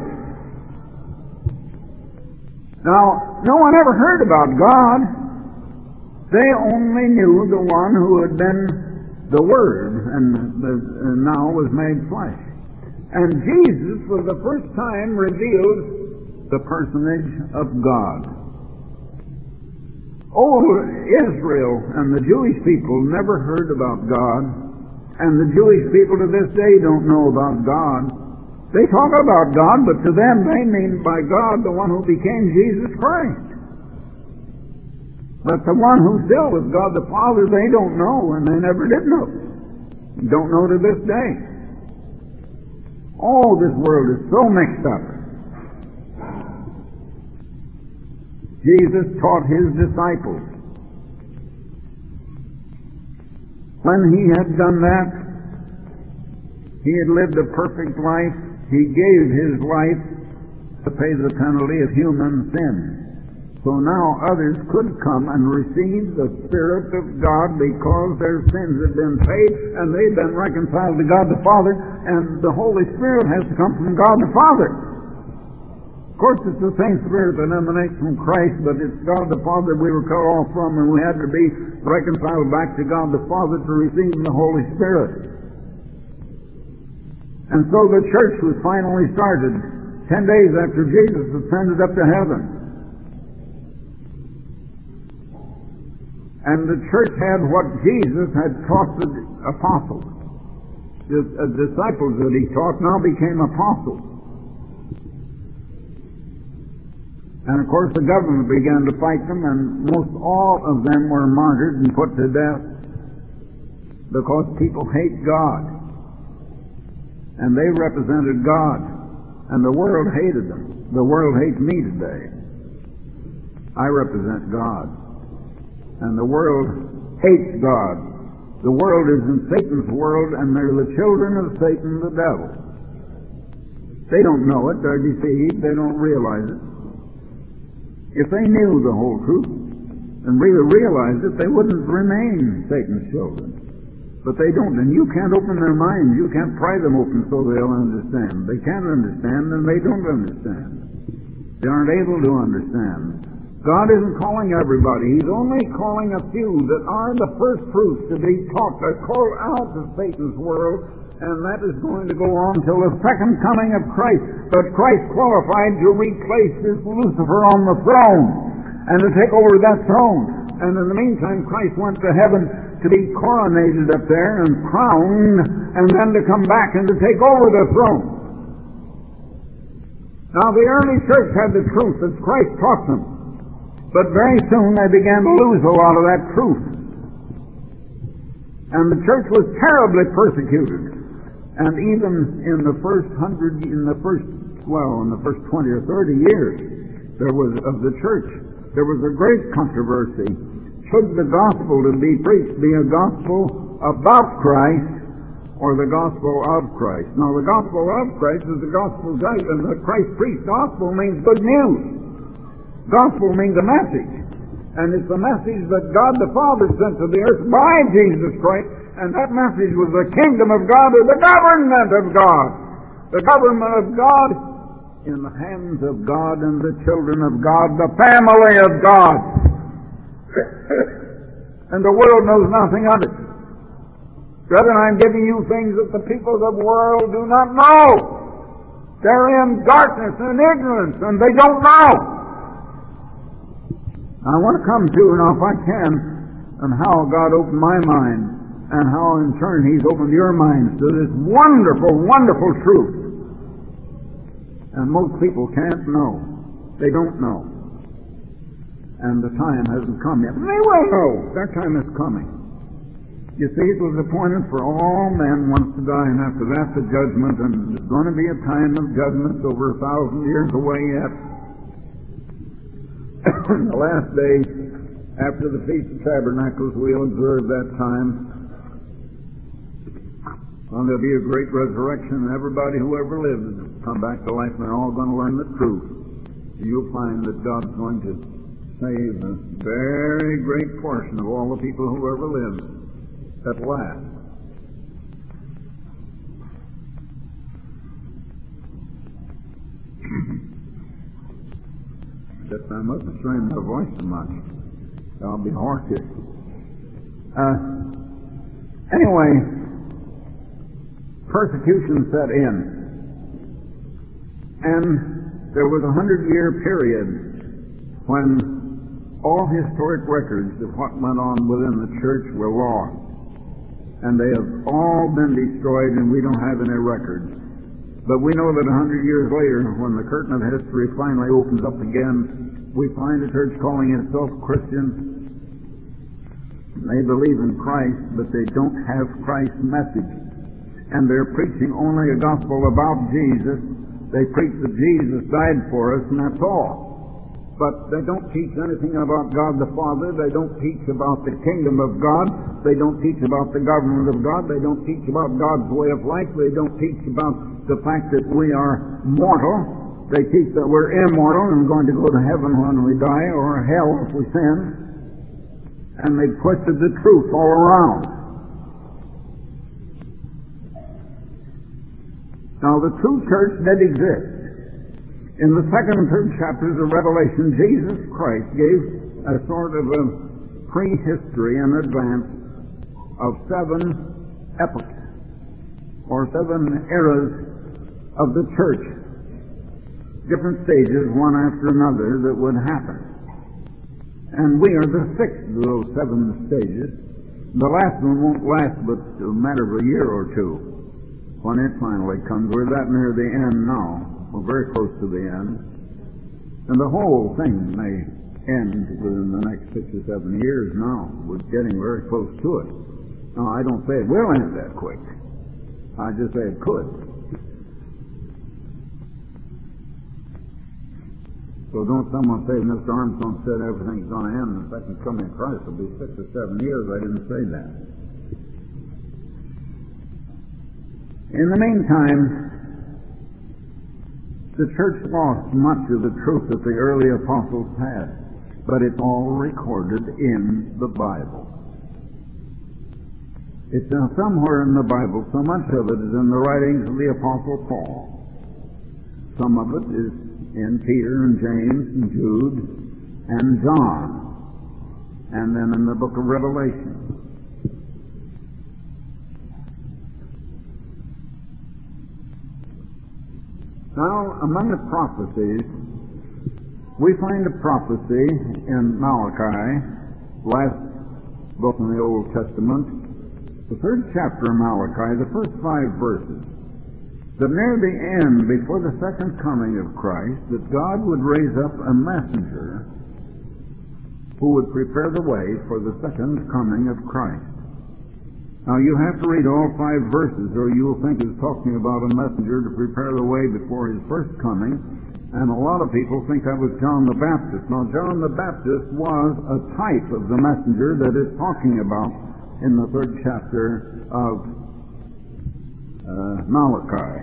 Now, no one ever heard about God. They only knew the one who had been the Word, and, the, and now was made flesh. And Jesus, for the first time, revealed the personage of God. Oh, Israel and the Jewish people never heard about God, and the Jewish people to this day don't know about God. They talk about God, but to them they mean by God the one who became Jesus Christ. But the one who still was God the Father, they don't know, and they never did know. Don't know to this day. All this world is so mixed up. Jesus taught his disciples. When he had done that, he had lived a perfect life. He gave his life to pay the penalty of human sin. So now others could come and receive the Spirit of God because their sins have been paid and they've been reconciled to God the Father, and the Holy Spirit has to come from God the Father. Of course, it's the same Spirit that emanates from Christ, but it's God the Father we were cut off from, and we had to be reconciled back to God the Father to receive the Holy Spirit. And so the church was finally started ten days after Jesus ascended up to heaven. And the church had what Jesus had taught the apostles. The uh, disciples that he taught now became apostles. And of course the government began to fight them, and most all of them were martyred and put to death because people hate God. And they represented God, and the world hated them. The world hates me today. I represent God. And the world hates God. The world is in Satan's world, and they're the children of Satan, the devil. They don't know it. They're deceived. They don't realize it. If they knew the whole truth and really realized it, they wouldn't remain Satan's children. But they don't, and you can't open their minds. You can't pry them open so they'll understand. They can't understand, and they don't understand. They aren't able to understand. God isn't calling everybody. He's only calling a few that are the first fruits to be taught. They're called out of Satan's world, and that is going to go on till the second coming of Christ. But Christ qualified to replace this Lucifer on the throne and to take over that throne. And in the meantime, Christ went to heaven to be coronated up there and crowned, and then to come back and to take over the throne. Now, the early church had the truth that Christ taught them, but very soon they began to lose a lot of that truth. And the church was terribly persecuted. And even in the first hundred, in the first, well, in the first twenty or thirty years, there was, of the church, there was a great controversy. Should the gospel to be preached be a gospel about Christ or the gospel of Christ? Now, the gospel of Christ is the gospel of Christ, and the Christ preached gospel means good news. Gospel means a message, and it's the message that God the Father sent to the earth by Jesus Christ, and that message was the kingdom of God or the government of God. The government of God in the hands of God and the children of God, the family of God. And the world knows nothing of it. Brethren, I'm giving you things that the people of the world do not know. They're in darkness and ignorance, and they don't know. I want to come to, now if I can, on how God opened my mind, and how in turn He's opened your minds to this wonderful, wonderful truth. And most people can't know. They don't know. And the time hasn't come yet. They will know. Their time is coming. You see, it was appointed for all men once to die, and after that the judgment, and there's going to be a time of judgment over a thousand years away yet. The last day, after the Feast of Tabernacles, we'll observe that time. Well, there'll be a great resurrection, and everybody who ever lived will come back to life, and they're all going to learn the truth. You'll find that God's going to save a very great portion of all the people who ever lived at last. Guess I mustn't strain my voice so much. I'll be hoarse. Uh, anyway, persecution set in. And there was a hundred-year period when all historic records of what went on within the church were lost. And they have all been destroyed, and we don't have any records. But we know that a hundred years later, when the curtain of history finally opens up again, we find a church calling itself Christian. They believe in Christ, but they don't have Christ's message. And they're preaching only a gospel about Jesus. They preach that Jesus died for us, and that's all. But they don't teach anything about God the Father. They don't teach about the kingdom of God. They don't teach about the government of God. They don't teach about God's way of life. They don't teach about the fact that we are mortal. They teach that we're immortal and going to go to heaven when we die, or hell if we sin. And they've twisted the truth all around. Now, the true church did exist. In the second and third chapters of Revelation, Jesus Christ gave a sort of a prehistory in advance of seven epochs, or seven eras of the church, different stages, one after another, that would happen. And we are the sixth of those seven stages. The last one won't last but a matter of a year or two when it finally comes. We're that near the end now. We're very close to the end. And the whole thing may end within the next six or seven years now. We're getting very close to it. Now, I don't say it will end that quick. I just say it could. So don't someone say, Mister Armstrong said everything's going to end and the second coming of Christ will be six or seven years. I didn't say that. In the meantime, the church lost much of the truth that the early apostles had, but it's all recorded in the Bible. It's uh, somewhere in the Bible. So much of it is in the writings of the Apostle Paul. Some of it is in Peter and James and Jude and John, and then in the book of Revelation. Now, among the prophecies, we find a prophecy in Malachi, last book in the Old Testament, the third chapter of Malachi, the first five verses, that near the end, before the second coming of Christ, that God would raise up a messenger who would prepare the way for the second coming of Christ. Now, you have to read all five verses, or you'll think it's talking about a messenger to prepare the way before his first coming, and a lot of people think that was John the Baptist. Now, John the Baptist was a type of the messenger that is talking about in the third chapter of Uh, Malachi.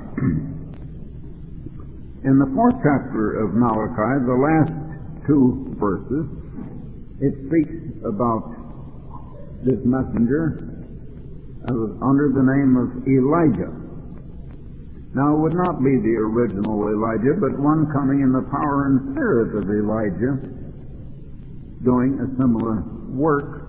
In the fourth chapter of Malachi, the last two verses, it speaks about this messenger uh, under the name of Elijah. Now, it would not be the original Elijah, but one coming in the power and spirit of Elijah, doing a similar work,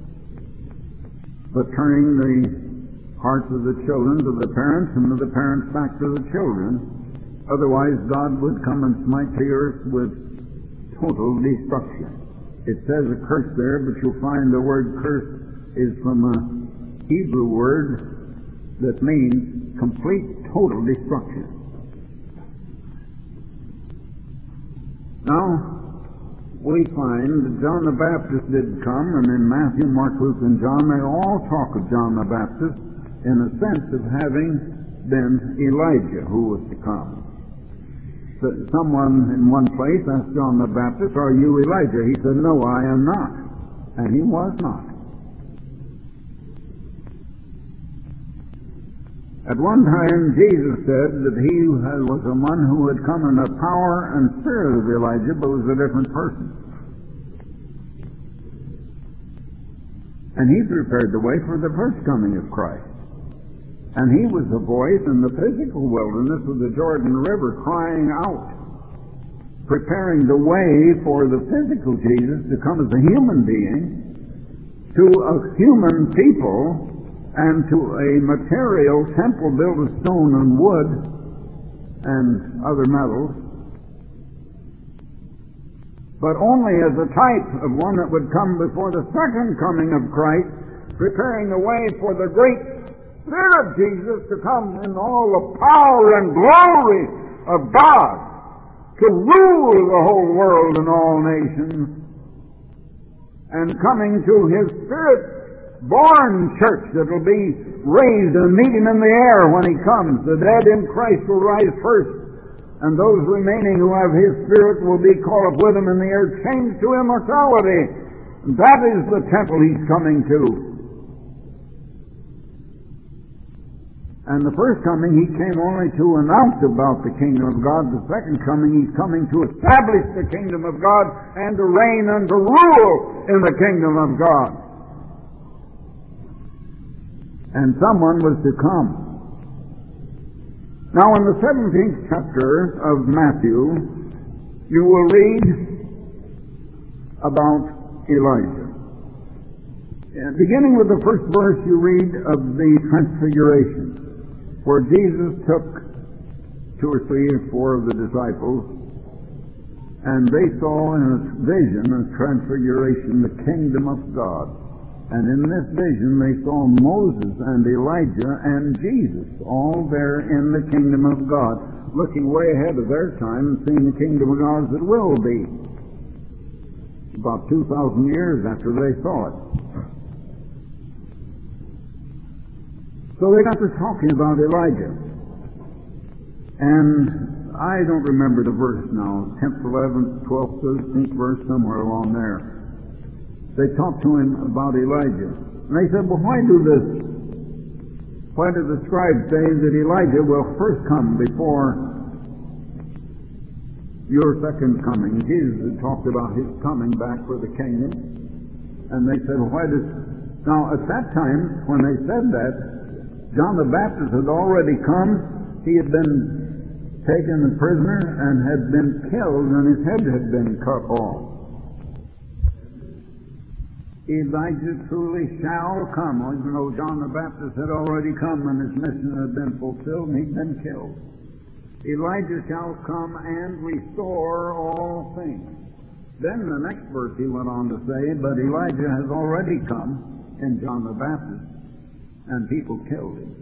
but turning the hearts of the children to the parents, and of the parents back to the children. Otherwise, God would come and smite the earth with total destruction. It says a curse there, but you'll find the word curse is from a Hebrew word that means complete, total destruction. Now, we find that John the Baptist did come, and in Matthew, Mark, Luke, and John, they all talk of John the Baptist in a sense of having been Elijah who was to come. But someone in one place asked John the Baptist, "Are you Elijah?" He said, "No, I am not." And he was not. At one time, Jesus said that he was the one who had come in the power and spirit of Elijah, but was a different person. And he prepared the way for the first coming of Christ. And he was the voice in the physical wilderness of the Jordan River crying out, preparing the way for the physical Jesus to come as a human being to a human people and to a material temple built of stone and wood and other metals, but only as a type of one that would come before the second coming of Christ, preparing the way for the great Spirit of Jesus to come in all the power and glory of God to rule the whole world and all nations, and coming to His Spirit-born church that will be raised and meet Him in the air when He comes. The dead in Christ will rise first, and those remaining who have His Spirit will be caught up with Him in the air, changed to immortality. That is the temple He's coming to. And the first coming, He came only to announce about the kingdom of God. The second coming, He's coming to establish the kingdom of God and to reign and to rule in the kingdom of God. And someone was to come. Now, in the seventeenth chapter of Matthew, you will read about Elijah. And beginning with the first verse, you read of the Transfiguration, where Jesus took two or three or four of the disciples, and they saw in a vision, a transfiguration, the kingdom of God. And in this vision they saw Moses and Elijah and Jesus all there in the kingdom of God, looking way ahead of their time and seeing the kingdom of God as it will be. About two thousand years after they saw it. So they got to talking about Elijah. And I don't remember the verse now, tenth, eleventh, twelfth, thirteenth verse, somewhere along there. They talked to him about Elijah. And they said, well, why do this? Why do the scribes say that Elijah will first come before your second coming? Jesus had talked about His coming back for the kingdom. And they said, well, why does... Now, at that time, when they said that, John the Baptist had already come. He had been taken a prisoner and had been killed, and his head had been cut off. Elijah truly shall come, even though John the Baptist had already come and his mission had been fulfilled and he'd been killed. Elijah shall come and restore all things. Then the next verse he went on to say, but Elijah has already come in John the Baptist, and people killed him.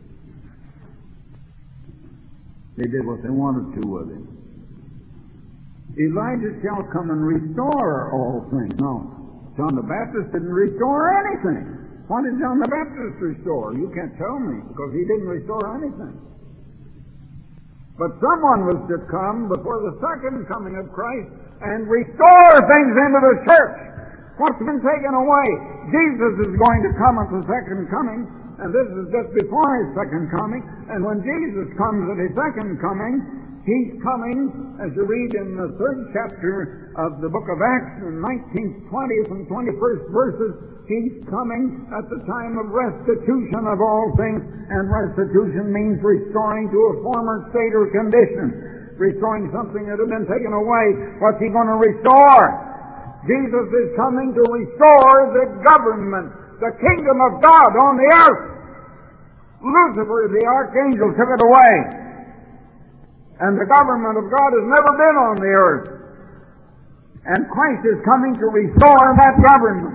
They did what they wanted to with him. Elijah shall come and restore all things. No. John the Baptist didn't restore anything. What did John the Baptist restore? You can't tell me, because he didn't restore anything. But someone was to come before the second coming of Christ and restore things into the church. What's been taken away? Jesus is going to come at the second coming, and this is just before his second coming. And when Jesus comes at his second coming, he's coming, as you read in the third chapter of the book of Acts, in nineteenth, twentieth, and twenty-first verses, he's coming at the time of restitution of all things, and restitution means restoring to a former state or condition, restoring something that had been taken away. What's he going to restore? Jesus is coming to restore the government, the kingdom of God on the earth. Lucifer, the archangel, took it away. And the government of God has never been on the earth. And Christ is coming to restore that government.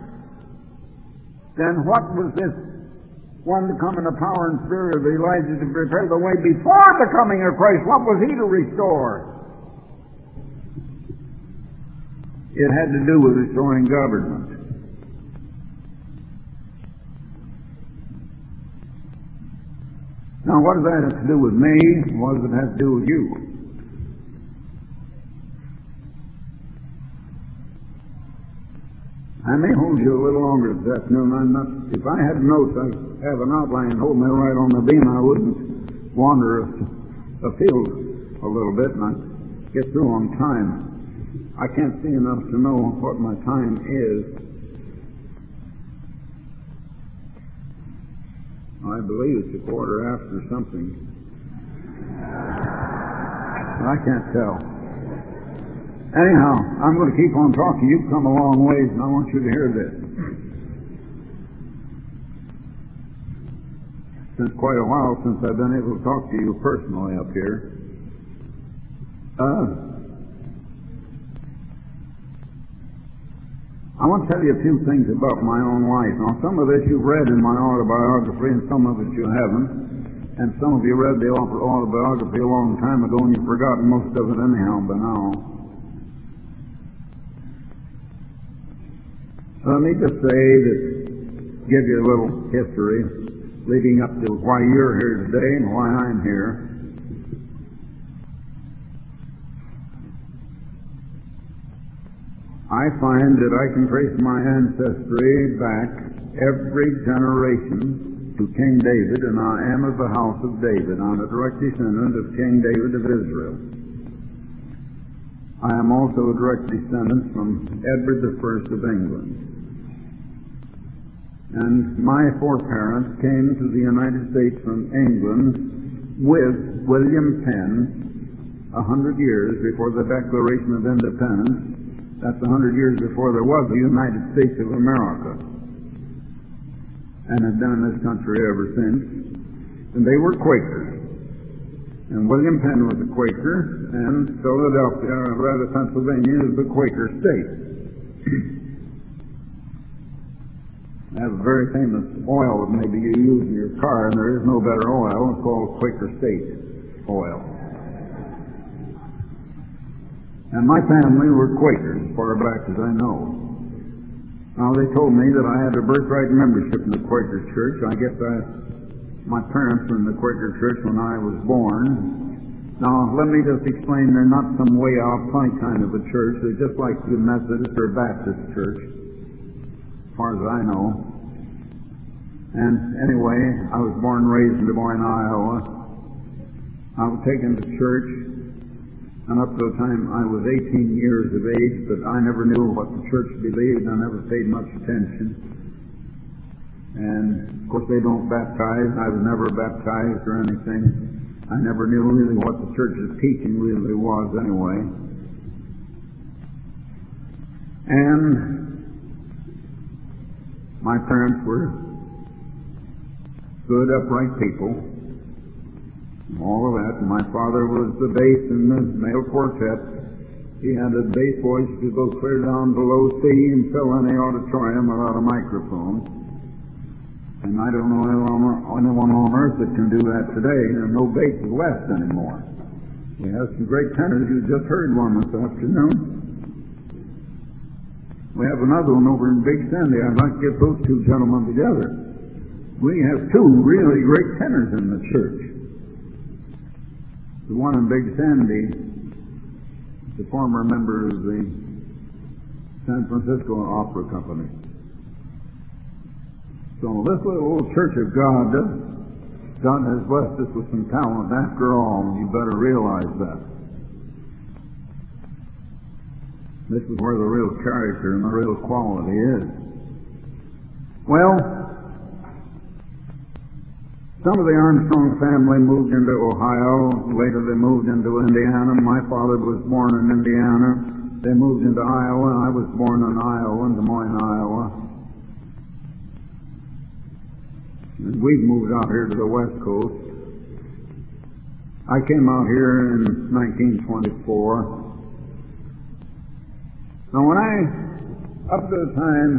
Then what was this one to come in the power and spirit of Elijah to prepare the way before the coming of Christ? What was he to restore? It had to do with restoring government. Now, what does that have to do with me? What does it have to do with you? I may hold you a little longer this afternoon. I'm not. If I had notes, I have an outline holding me right on the beam. I wouldn't wander afield a little bit, and I'd get through on time. I can't see enough to know what my time is. I believe it's a quarter after something. I can't tell. Anyhow, I'm going to keep on talking. You've come a long ways, and I want you to hear this. It's been quite a while since I've been able to talk to you personally up here. Uh, I want to tell you a few things about my own life. Now, some of this you've read in my autobiography, and some of it you haven't. And some of you read the autobiography a long time ago, and you've forgotten most of it anyhow by now. Let me just say that, give you a little history leading up to why you're here today and why I'm here. I find that I can trace my ancestry back every generation to King David, and I am of the house of David. I'm a direct descendant of King David of Israel. I am also a direct descendant from Edward the First of England. And my foreparents came to the United States from England with William Penn a hundred years before the Declaration of Independence. That's a hundred years before there was a United States of America, and have been in this country ever since. And they were Quakers. And William Penn was a Quaker, and Philadelphia, or rather Pennsylvania, is a Quaker state. They have a very famous oil that maybe you use in your car, and there is no better oil. It's called Quaker State oil. And my family were Quakers, as far back as I know. Now, they told me that I had a birthright membership in the Quaker Church. I guess I, my parents were in the Quaker Church when I was born. Now, let me just explain, they're not some way off funny kind of a church. They're just like the Methodist or Baptist church, as far as I know. And anyway, I was born and raised in Des Moines, Iowa. I was taken to church. And up to the time I was eighteen years of age, but I never knew what the church believed. I never paid much attention. And, of course, they don't baptize. I was never baptized or anything. I never knew really what the church's teaching really was anyway. And My parents were good, upright people, all of that. My father was the bass in the male quartet. He had a bass voice that could go clear down below C and fill any auditorium without a microphone. And I don't know anyone on earth that can do that today, and no bass is left anymore. We have some great tenors. You just heard one this afternoon. We have another one over in Big Sandy. I'd like to get those two gentlemen together. We have two really great tenors in the church. The one in Big Sandy, the former member of the San Francisco Opera Company. So this little old Church of God, God has blessed us with some talent after all, and you better realize that. This is where the real character and the real quality is. Well, some of the Armstrong family moved into Ohio. Later they moved into Indiana. My father was born in Indiana. They moved into Iowa. I was born in Iowa, in Des Moines, Iowa. And we've moved out here to the West Coast. I came out here in nineteen twenty-four. Now, when I, up to the time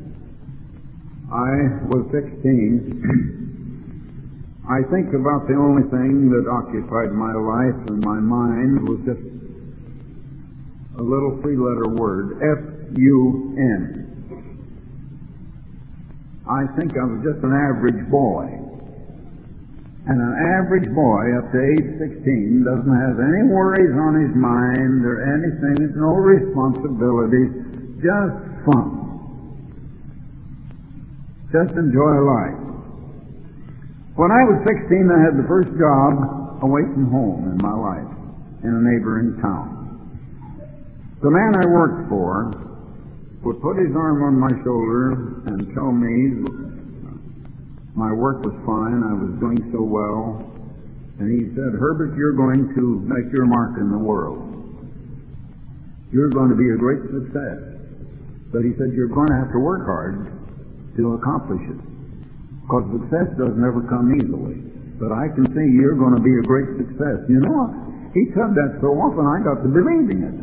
I was sixteen, I think about the only thing that occupied my life and my mind was just a little three-letter word, F U N. I think I was just an average boy. And an average boy up to age sixteen doesn't have any worries on his mind or anything, no responsibilities, just fun. Just enjoy life. When I was sixteen, I had the first job away from home in my life in a neighboring town. The man I worked for would put his arm on my shoulder and tell me my work was fine, I was doing so well, and he said, "Herbert, you're going to make your mark in the world. You're going to be a great success." But he said, "You're going to have to work hard to accomplish it, because success doesn't ever come easily. But I can see you're going to be a great success." You know, he said that so often I got to believing it.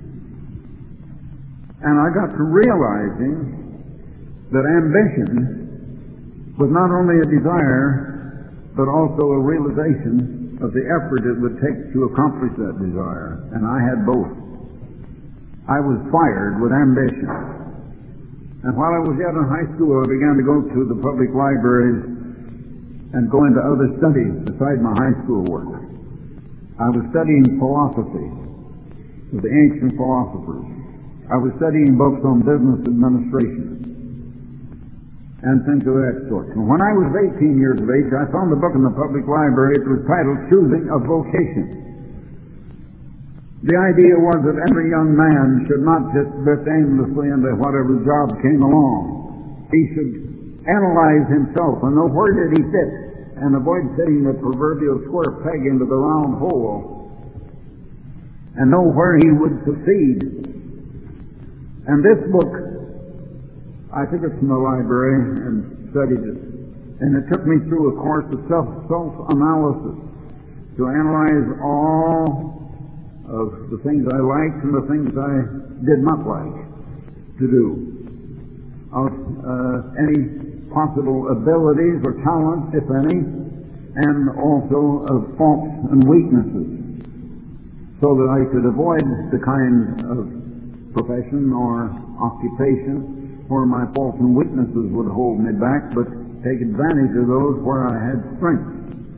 And I got to realizing that ambition was not only a desire, but also a realization of the effort it would take to accomplish that desire. And I had both. I was fired with ambition. And while I was yet in high school, I began to go to the public libraries and go into other studies besides my high school work. I was studying philosophy, of the ancient philosophers. I was studying books on business administration and things of that sort. And when I was eighteen years of age, I found a book in the public library. It was titled Choosing a Vocation. The idea was that every young man should not just drift aimlessly into whatever job came along. He should analyze himself and know where did he fit and avoid fitting the proverbial square peg into the round hole, and know where he would succeed. And this book, I took it from the library and studied it. And it took me through a course of self, self-analysis to analyze all of the things I liked and the things I did not like to do, of uh, any possible abilities or talents, if any, and also of faults and weaknesses, so that I could avoid the kind of profession or occupation where my faults and weaknesses would hold me back, but take advantage of those where I had strength.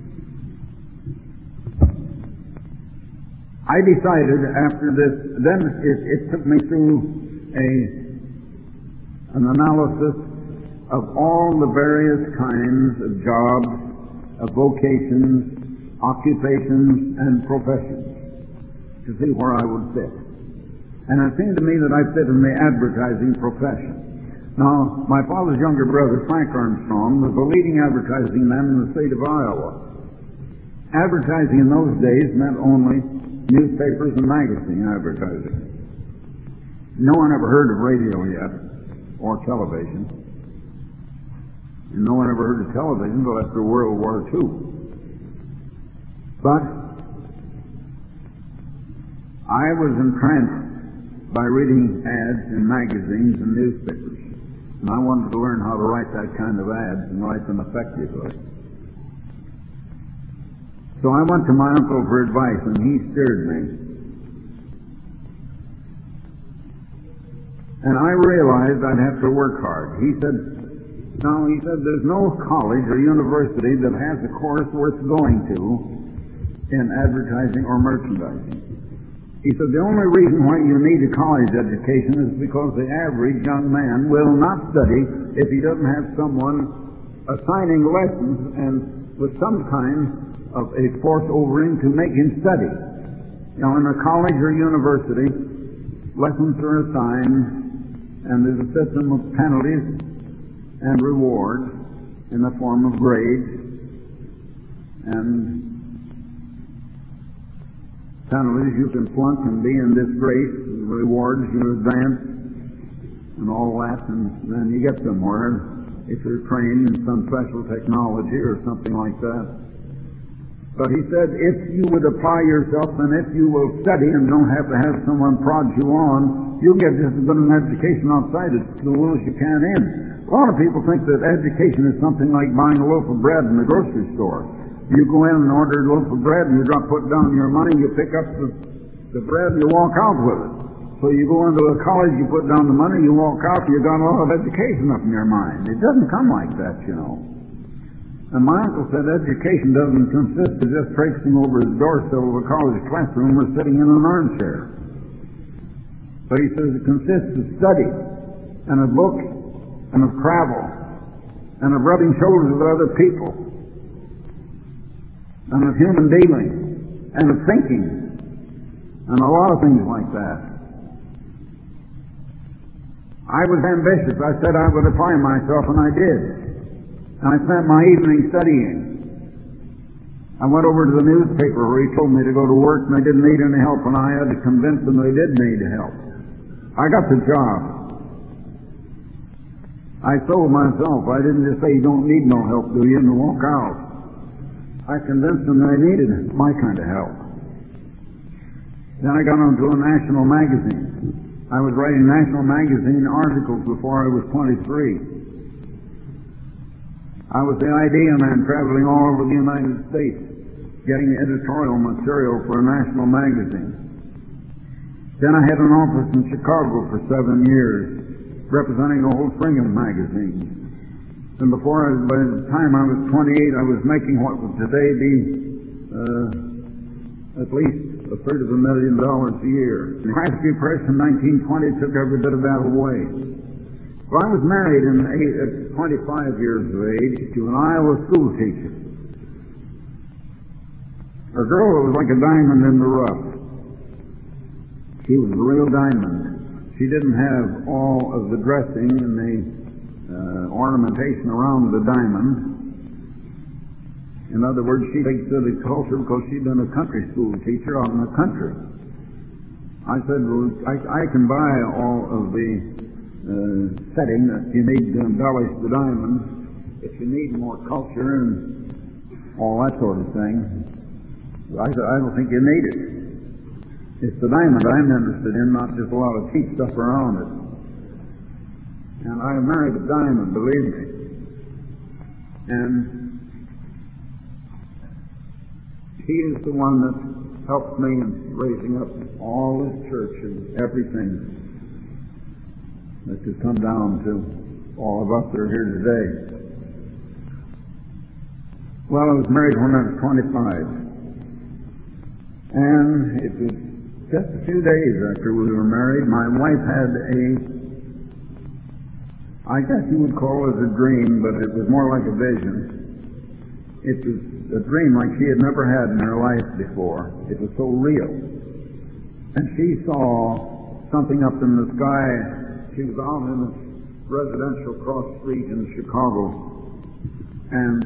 I decided after this, then it, it took me through a an analysis of all the various kinds of jobs, of vocations, occupations, and professions to see where I would fit. And it seemed to me that I fit in the advertising profession. Now, my father's younger brother, Frank Armstrong, was the leading advertising man in the state of Iowa. Advertising in those days meant only newspapers and magazine advertising. No one ever heard of radio yet, or television. And no one ever heard of television until after World War Two. But I was entranced by reading ads in magazines and newspapers. And I wanted to learn how to write that kind of ads and write them effectively. So I went to my uncle for advice, and he steered me. And I realized I'd have to work hard. He said, no, he said, there's no college or university that has a course worth going to in advertising or merchandising. He said, the only reason why you need a college education is because the average young man will not study if he doesn't have someone assigning lessons and with some kind of a force over him to make him study. Now, in a college or university, lessons are assigned, and there's a system of penalties and rewards in the form of grades, and penalties you can flunk and be in disgrace, and rewards you advance, and all that, and then you get somewhere if you're trained in some special technology or something like that. But he said, if you would apply yourself and if you will study and don't have to have someone prod you on, you'll get just as good an education outside of school as you can in. A lot of people think that education is something like buying a loaf of bread in the grocery store. You go in and order a loaf of bread and you drop, put down your money, you pick up the, the bread and you walk out with it. So you go into a college, you put down the money, you walk out, you got a lot of education up in your mind. It doesn't come like that, you know. And my uncle said education doesn't consist of just traipsing over his doorstep of a college classroom or sitting in an armchair. But he says it consists of study and of books and of travel and of rubbing shoulders with other people and of human dealing and of thinking and a lot of things like that. I was ambitious. I said I would apply myself, and I did. And I spent my evening studying. I went over to the newspaper where he told me to go to work and they didn't need any help, and I had to convince them they did need help. I got the job. I sold myself. I didn't just say, you don't need no help, do you, and walk out. I convinced them they needed my kind of help. Then I got onto a national magazine. I was writing national magazine articles before I was twenty-three. I was the idea man traveling all over the United States, getting editorial material for a national magazine. Then I had an office in Chicago for seven years, representing a whole string of magazines. And before, I, by the time I was twenty-eight, I was making what would today be uh, at least a third of a million dollars a year. The crash depression in nineteen twenty took every bit of that away. Well, I was married in eight, at twenty-five years of age to an Iowa school teacher. A girl that was like a diamond in the rough. She was a real diamond. She didn't have all of the dressing and the uh, ornamentation around the diamond. In other words, she takes to the culture because she'd been a country school teacher out in the country. I said, well, I, I can buy all of the Uh, setting that you need to embellish the diamond. If you need more culture and all that sort of thing, I said, I don't think you need it. It's the diamond I'm interested in, not just a lot of cheap stuff around it. And I married a diamond, believe me. And he is the one that helped me in raising up all this church and everything that has come down to all of us that are here today. Well, I was married when I was twenty-five. And it was just a few days after we were married, my wife had a, I guess you would call it a dream, but it was more like a vision. It was a dream like she had never had in her life before. It was so real. And she saw something up in the sky. She was out in a residential cross street in Chicago, and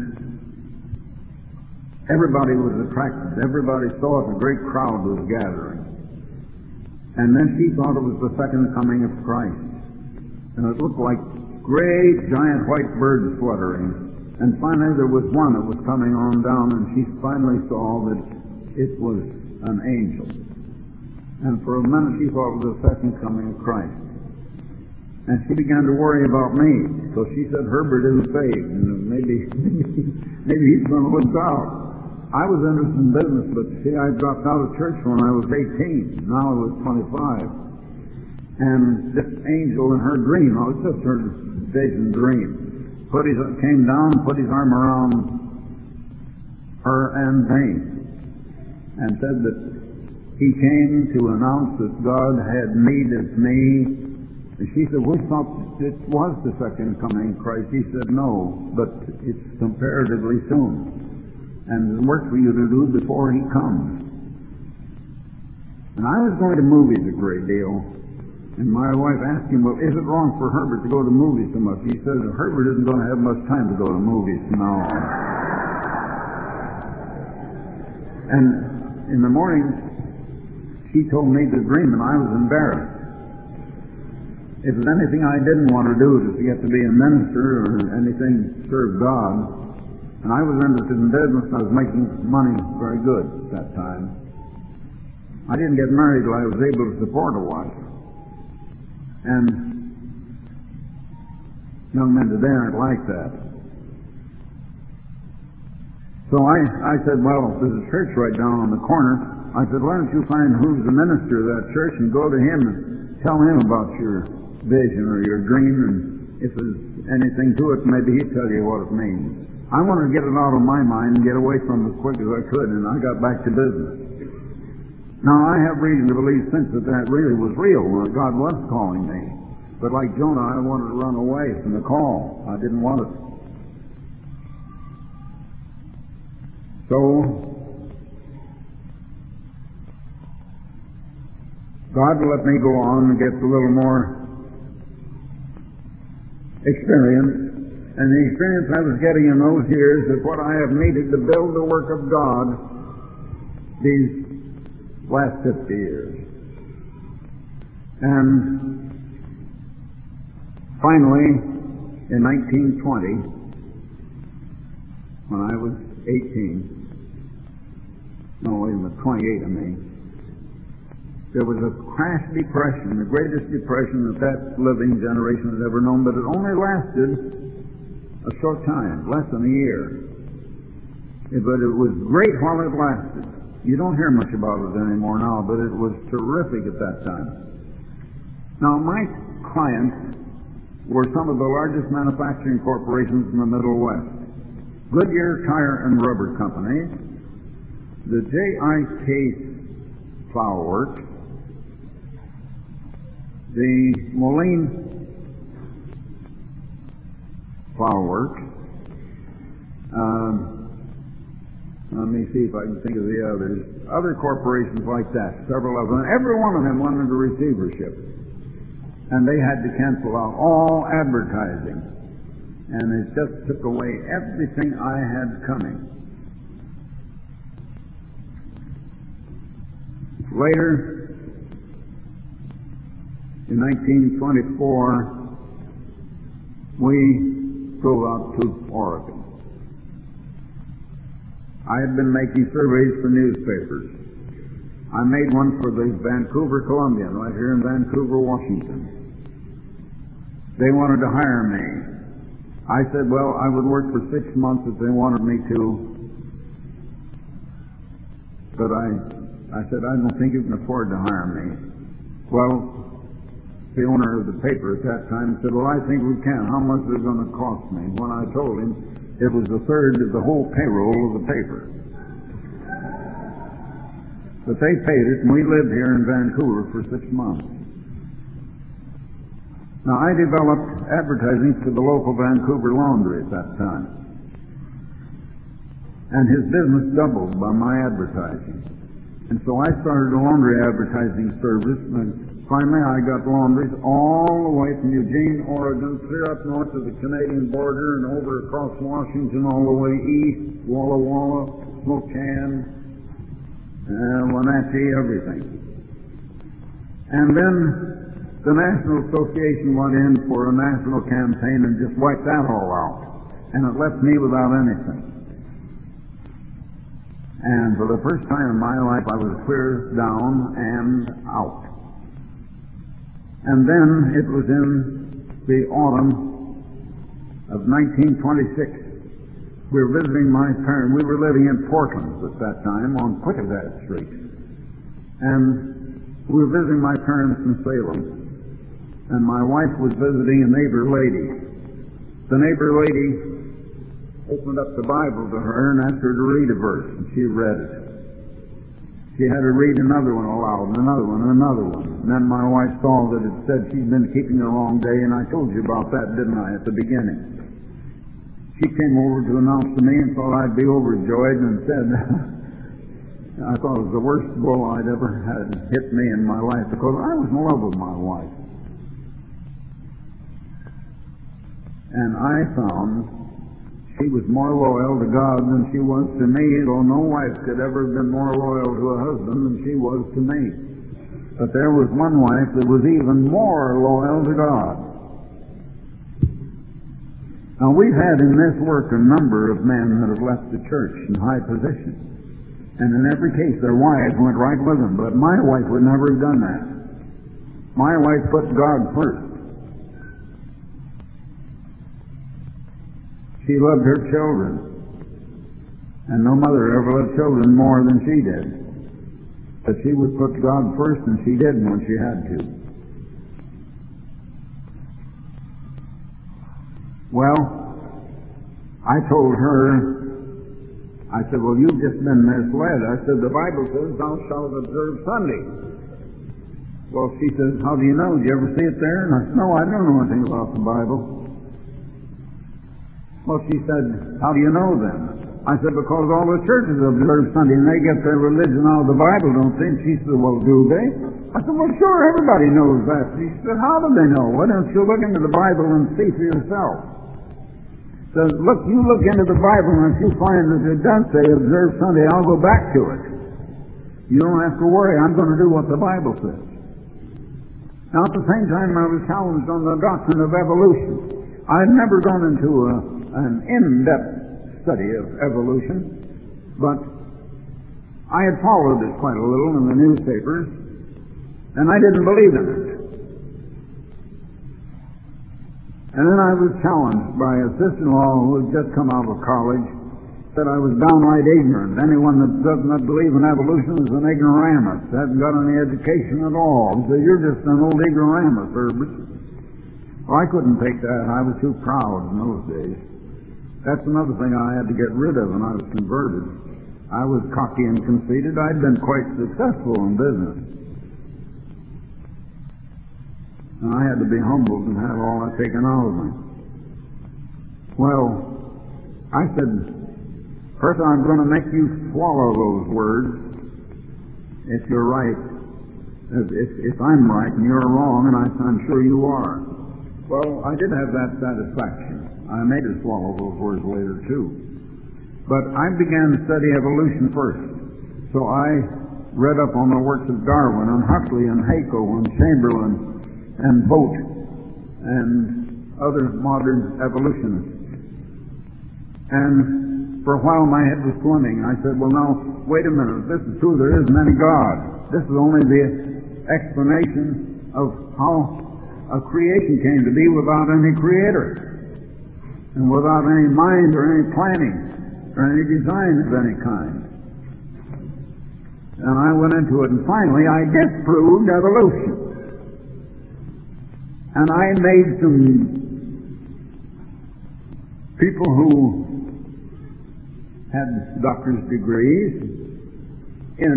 everybody was attracted. Everybody saw it. A great crowd was gathering. And then she thought it was the second coming of Christ. And it looked like great giant white birds fluttering. And finally there was one that was coming on down, and she finally saw that it was an angel. And for a minute she thought it was the second coming of Christ. And she began to worry about me. So she said, Herbert isn't saved, and maybe, maybe he's going to lose out. I was interested in business, but see, I dropped out of church when I was eighteen. Now I was twenty-five. And this angel in her dream, oh, it's just her vision dream, put his, came down, put his arm around her and me, and said that he came to announce that God had needed me. And she said, we thought it was the second coming of Christ. He said, no, but it's comparatively soon. And there's work for you to do before he comes. And I was going to movies a great deal. And my wife asked him, well, is it wrong for Herbert to go to movies so much? He said, Herbert isn't going to have much time to go to movies now. And in the morning, she told me the dream, and I was embarrassed. If there's anything I didn't want to do, was to get to be a minister or anything to serve God. And I was interested in business, and I was making money very good at that time. I didn't get married till I was able to support a wife. And young men today aren't like that. So I, I said, well, there's a church right down on the corner. I said, why don't you find who's the minister of that church and go to him and tell him about your vision or your dream, and if there's anything to it, maybe he'd tell you what it means. I wanted to get it out of my mind and get away from it as quick as I could, and I got back to business. Now, I have reason to believe since that that really was real, that God was calling me. But like Jonah, I wanted to run away from the call. I didn't want it. So, God let me go on and get a little more experience. And the experience I was getting in those years is what I have needed to build the work of God these last fifty years. And finally, in nineteen twenty, when I was eighteen, no, wait a minute, twenty-eight, I mean, there was a crash depression, the greatest depression that that living generation has ever known, but it only lasted a short time, less than a year. But it was great while it lasted. You don't hear much about it anymore now, but it was terrific at that time. Now, my clients were some of the largest manufacturing corporations in the Middle West. Goodyear Tire and Rubber Company, the J I Case Flour Works, the Moline Flour Works, um, let me see if I can think of the others, other corporations like that, several of them. Every one of them went into receivership, and they had to cancel out all advertising, and it just took away everything I had coming. Later, in nineteen twenty-four, we drove out to Oregon. I had been making surveys for newspapers. I made one for the Vancouver Columbian, right here in Vancouver, Washington. They wanted to hire me. I said, well, I would work for six months if they wanted me to. But I, I said, I don't think you can afford to hire me. Well, the owner of the paper at that time said, well, I think we can. How much is it going to cost me? When I told him, it was a third of the whole payroll of the paper. But they paid it, and we lived here in Vancouver for six months. Now, I developed advertising for the local Vancouver laundry at that time. And his business doubled by my advertising. And so I started a laundry advertising service, and finally I got laundries all the way from Eugene, Oregon, clear up north of the Canadian border and over across Washington all the way east, Walla Walla, Spokane, uh, Wenatchee, everything. And then the National Association went in for a national campaign and just wiped that all out. And it left me without anything. And for the first time in my life, I was clear down and out. And then it was in the autumn of nineteen twenty-six. We were visiting my parents. We were living in Portland at that time on Quickadat Street. And we were visiting my parents in Salem. And my wife was visiting a neighbor lady. The neighbor lady opened up the Bible to her and asked her to read a verse, and she read it. She had to read another one aloud, and another one, and another one. And then my wife saw that it said she'd been keeping a long day, and I told you about that, didn't I, at the beginning? She came over to announce to me and thought I'd be overjoyed and said, I thought it was the worst blow I'd ever had hit me in my life, because I was in love with my wife. And I found she was more loyal to God than she was to me, though no wife could ever have been more loyal to a husband than she was to me. But there was one wife that was even more loyal to God. Now, we've had in this work a number of men that have left the church in high position. And in every case, their wives went right with them. But my wife would never have done that. My wife put God first. She loved her children, and no mother ever loved children more than she did. But she would put God first, and she did when she had to. Well, I told her, I said, well, you've just been misled. I said, the Bible says, thou shalt observe Sunday. Well, she says, how do you know? Did you ever see it there? And I said, no, I don't know anything about the Bible. Well, she said, how do you know then? I said, because all the churches observe Sunday and they get their religion out of the Bible, don't they? And she said, well, do they? I said, well, sure, everybody knows that. She said, how do they know? Why don't you look into the Bible and see for yourself? So, look, you look into the Bible, and if you find that it does say observe Sunday, I'll go back to it. You don't have to worry. I'm going to do what the Bible says. Now, at the same time, I was challenged on the doctrine of evolution. I'd never gone into a an in-depth study of evolution, but I had followed it quite a little in the newspapers, and I didn't believe in it. And then I was challenged by a sister-in-law who had just come out of college, said I was downright ignorant. Anyone that doesn't believe in evolution is an ignoramus, hasn't got any education at all. He said, you're just an old ignoramus, Herbert. Well, I couldn't take that. I was too proud in those days. That's another thing I had to get rid of when I was converted. I was cocky and conceited. I'd been quite successful in business. And I had to be humbled and have all that taken out of me. Well, I said, first I'm going to make you swallow those words if you're right. If, if, if I'm right and you're wrong, and I, I'm sure you are. Well, I did have that satisfaction. I made her swallow those words later, too. But I began to study evolution first. So I read up on the works of Darwin and Huxley and Haeckel and Chamberlain and Vogt and other modern evolutionists. And for a while my head was swimming. I said, well, now, wait a minute. If this is true, there isn't any God. This is only the explanation of how a creation came to be without any creator, and without any mind or any planning or any design of any kind. And I went into it, and finally I disproved evolution. And I made some people who had doctor's degrees in,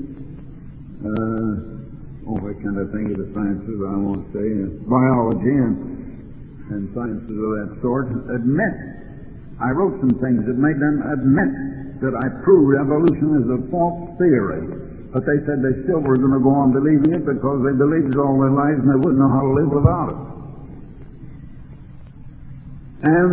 uh, oh, what kind of thing of the sciences I won't say, uh, biology and and sciences of that sort, admit. I wrote some things that made them admit that I proved evolution is a false theory. But they said they still were going to go on believing it because they believed it all their lives and they wouldn't know how to live without it. And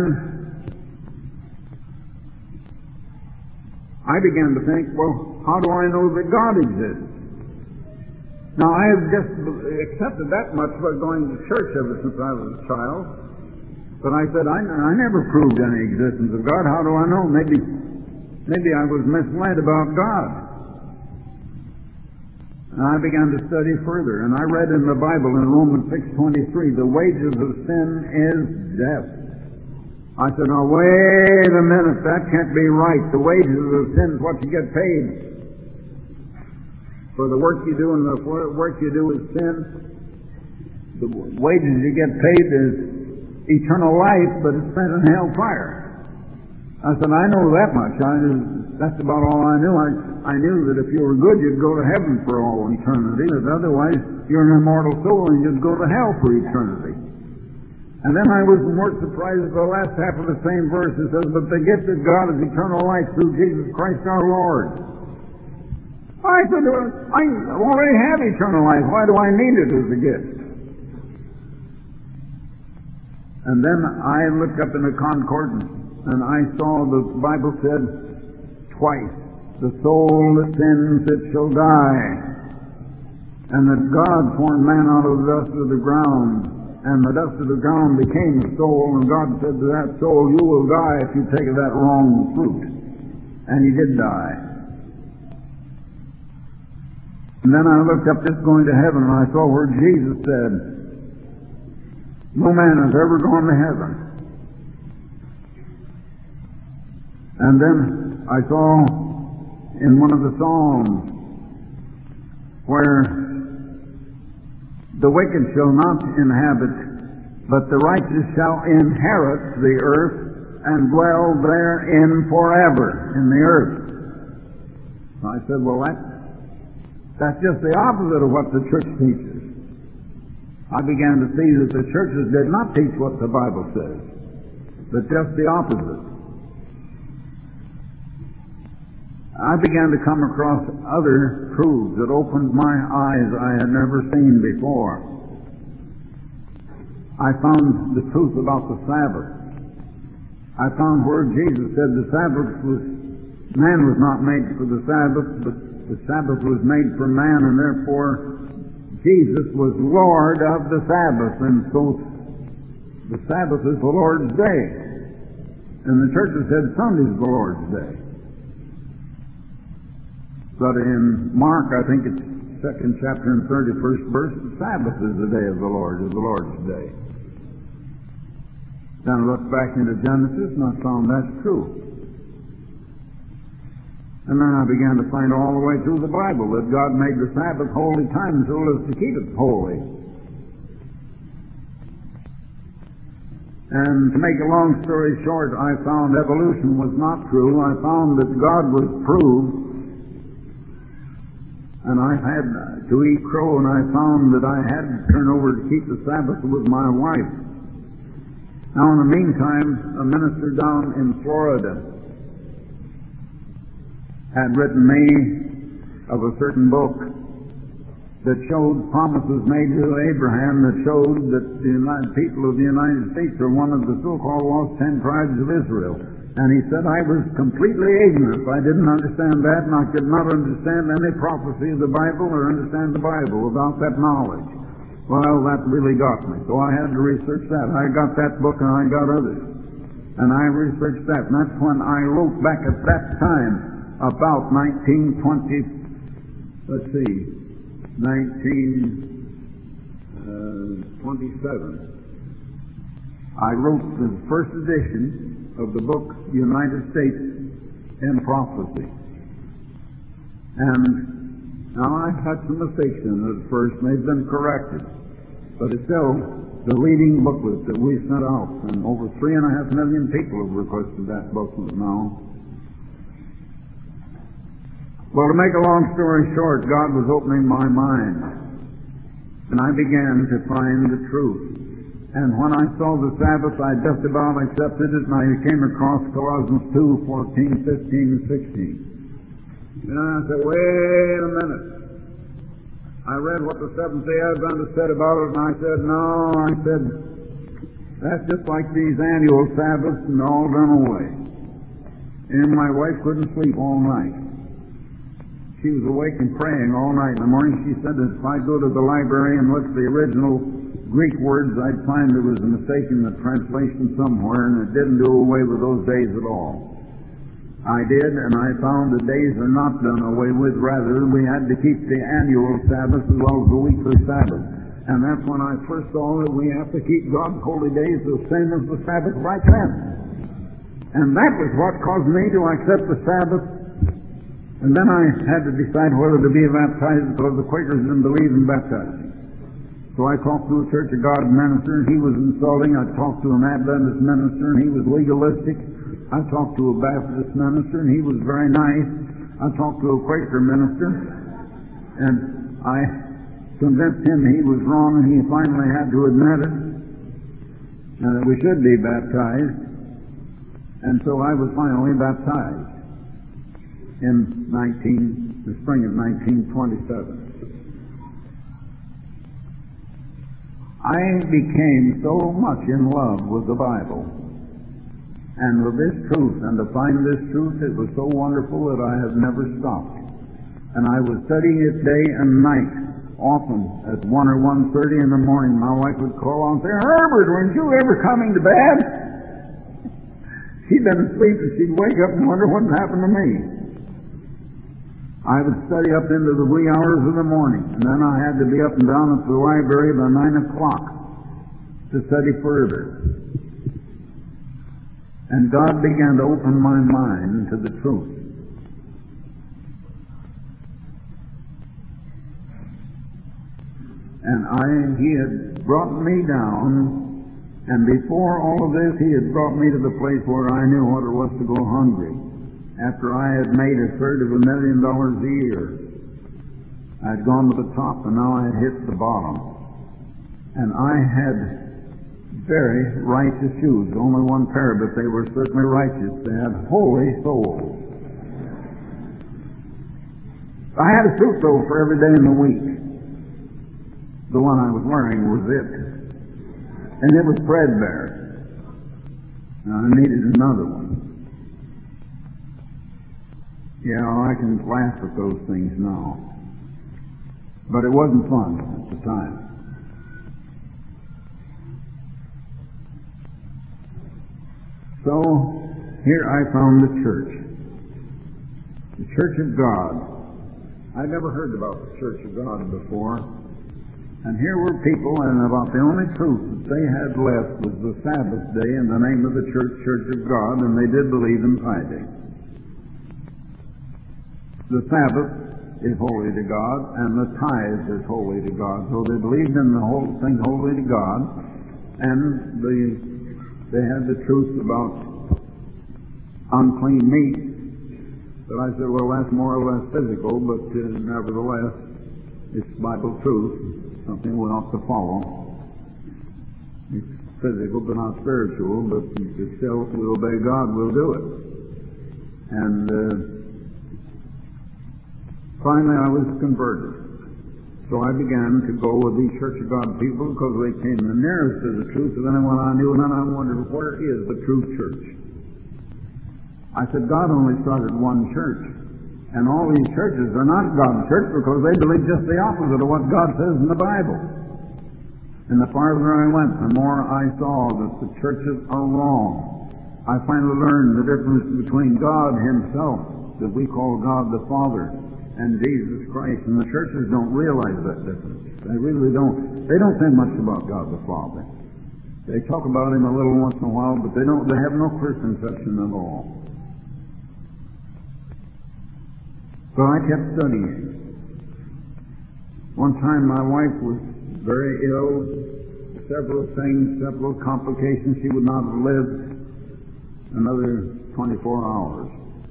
I began to think, well, how do I know that God exists? Now, I have just accepted that much by going to church ever since I was a child. But I said, I, I never proved any existence of God. How do I know? Maybe, maybe I was misled about God. And I began to study further, and I read in the Bible in Romans six twenty-three, the wages of sin is death. I said, now wait a minute, that can't be right. The wages of sin is what you get paid. For the work you do and the work you do is sin. The wages you get paid is eternal life, but it's spent in hellfire. I said, I know that much. I, that's about all I knew. I, I knew that if you were good, you'd go to heaven for all eternity, but otherwise, you're an immortal soul and you'd go to hell for eternity. And then I was more surprised at the last half of the same verse. It says, but the gift of God is eternal life through Jesus Christ our Lord. I said, I already have eternal life. Why do I need it as a gift? And then I looked up in the concordance, and I saw the Bible said twice, the soul that sins, it shall die. And that God formed man out of the dust of the ground, and the dust of the ground became a soul, and God said to that soul, you will die if you take of that wrong fruit. And he did die. And then I looked up just going to heaven, and I saw where Jesus said, no man has ever gone to heaven. And then I saw in one of the Psalms where the wicked shall not inhabit, but the righteous shall inherit the earth and dwell therein forever in the earth. I said, well, that, that's just the opposite of what the church teaches. I began to see that the churches did not teach what the Bible says, but just the opposite. I began to come across other truths that opened my eyes I had never seen before. I found the truth about the Sabbath. I found where Jesus said the Sabbath was, man was not made for the Sabbath, but the Sabbath was made for man, and therefore Jesus was Lord of the Sabbath, and so the Sabbath is the Lord's day. And the church has said Sunday's the Lord's day. But in Mark, I think it's second chapter and thirty-first verse, the Sabbath is the day of the Lord, is the Lord's day. Then I looked back into Genesis and I found that's true. And then I began to find all the way through the Bible that God made the Sabbath holy time so as to keep it holy. And to make a long story short, I found evolution was not true. I found that God was proved. And I had to eat crow, and I found that I had to turn over to keep the Sabbath with my wife. Now, in the meantime, a minister down in Florida had written me of a certain book that showed promises made to Abraham that showed that the United people of the United States are one of the so-called lost ten tribes of Israel. And he said I was completely ignorant. I didn't understand that, and I could not understand any prophecy of the Bible or understand the Bible without that knowledge. Well, that really got me. So I had to research that. I got that book and I got others. And I researched that. And that's when I wrote back at that time about nineteen twenty, let's see, nineteen twenty-seven. I wrote the first edition of the book United States in Prophecy. And now I've had some mistakes in it at first, and they've been corrected. But it's still the leading booklet that we sent out, and over three and a half million people have requested that booklet now. Well, to make a long story short, God was opening my mind, and I began to find the truth. And when I saw the Sabbath, I just about accepted it, and I came across Colossians two, fourteen, fifteen, and sixteen. And I said, wait a minute. I read what the Seventh-day Adventists said about it, and I said, no, I said, that's just like these annual Sabbaths and all done away. And my wife couldn't sleep all night. She was awake and praying all night. In the morning she said that if I go to the library and look at the original Greek words, I'd find there was a mistake in the translation somewhere, and it didn't do away with those days at all. I did, and I found the days are not done away with. Rather, we had to keep the annual Sabbath as well as the weekly Sabbath. And that's when I first saw that we have to keep God's holy days the same as the Sabbath right then. And that was what caused me to accept the Sabbath. And then I had to decide whether to be baptized, because the Quakers didn't believe in baptizing. So I talked to a Church of God minister, and he was insulting. I talked to an Adventist minister, and he was legalistic. I talked to a Baptist minister, and he was very nice. I talked to a Quaker minister, and I convinced him he was wrong, and he finally had to admit it, and that we should be baptized. And so I was finally baptized in nineteen, the spring of nineteen twenty-seven. I became so much in love with the Bible and with this truth, and to find this truth, it was so wonderful that I have never stopped. And I was studying it day and night. Often at one or one thirty in the morning, my wife would call on and say, "Herbert, weren't you ever coming to bed?" She'd been asleep, and she'd wake up and wonder what happened to me. I would study up into the wee hours of the morning, and then I had to be up and down at the library by nine o'clock to study further. And God began to open my mind to the truth. And I, He had brought me down, and before all of this, He had brought me to the place where I knew what it was to go hungry. After I had made a third of a million dollars a year, I had gone to the top, and now I had hit the bottom. And I had very righteous shoes, only one pair, but they were certainly righteous. They had holy soles. I had a suit, though, for every day in the week. The one I was wearing was it. And it was threadbare. Now, I needed another one. Yeah, I can laugh at those things now. But it wasn't fun at the time. So, here I found the church. The Church of God. I'd never heard about the Church of God before. And here were people, and about the only truth that they had left was the Sabbath day in the name of the Church, Church of God, and they did believe in tithing. The Sabbath is holy to God, and the tithe is holy to God. So they believed in the whole thing holy to God, and the, they had the truth about unclean meat. But I said, well, that's more or less physical, but uh, nevertheless, it's Bible truth. Something we ought to follow. It's physical but not spiritual, but if still we obey God, we'll do it. And uh, finally I was converted. So I began to go with these Church of God people because they came the nearest to the truth of anyone I knew, and then I wondered, where is the true church? I said, God only started one church. And all these churches are not God's church because they believe just the opposite of what God says in the Bible. And the farther I went, the more I saw that the churches are wrong. I finally learned the difference between God Himself, that we call God the Father, and Jesus Christ. And the churches don't realize that difference. They really don't. They don't think much about God the Father. They talk about Him a little once in a while, but they don't. They have no clear conception at all. So I kept studying. One time my wife was very ill, several things, several complications. She would not have lived another twenty-four hours.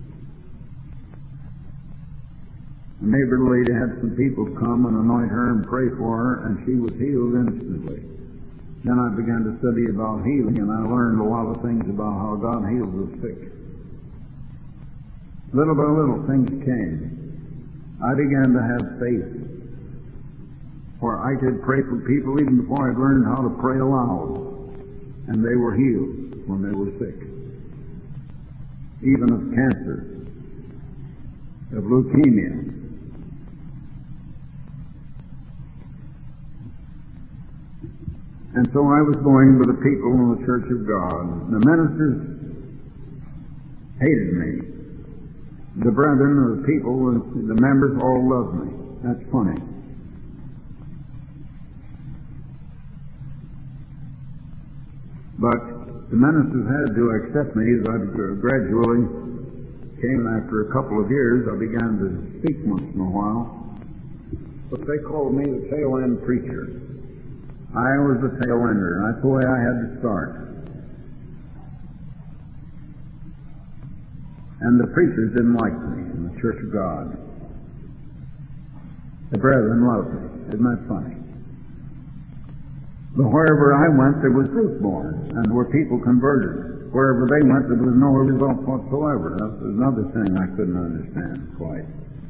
A neighbor lady had some people come and anoint her and pray for her, and she was healed instantly. Then I began to study about healing, and I learned a lot of things about how God heals the sick. Little by little, things came. I began to have faith, for I could pray for people even before I'd learned how to pray aloud, and they were healed when they were sick, even of cancer, of leukemia. And so I was going with the people in the Church of God. The ministers hated me. The brethren or the people, the members all loved me. That's funny. But the ministers had to accept me as I gradually came. After a couple of years, I began to speak once in a while. But they called me the tail end preacher. I was the tail ender, and that's the way I had to start. And the preachers didn't like me in the Church of God. The brethren loved me. Isn't that funny? But wherever I went, there was fruit born, and there were people converted. Wherever they went, there was no result whatsoever. That's another thing I couldn't understand quite.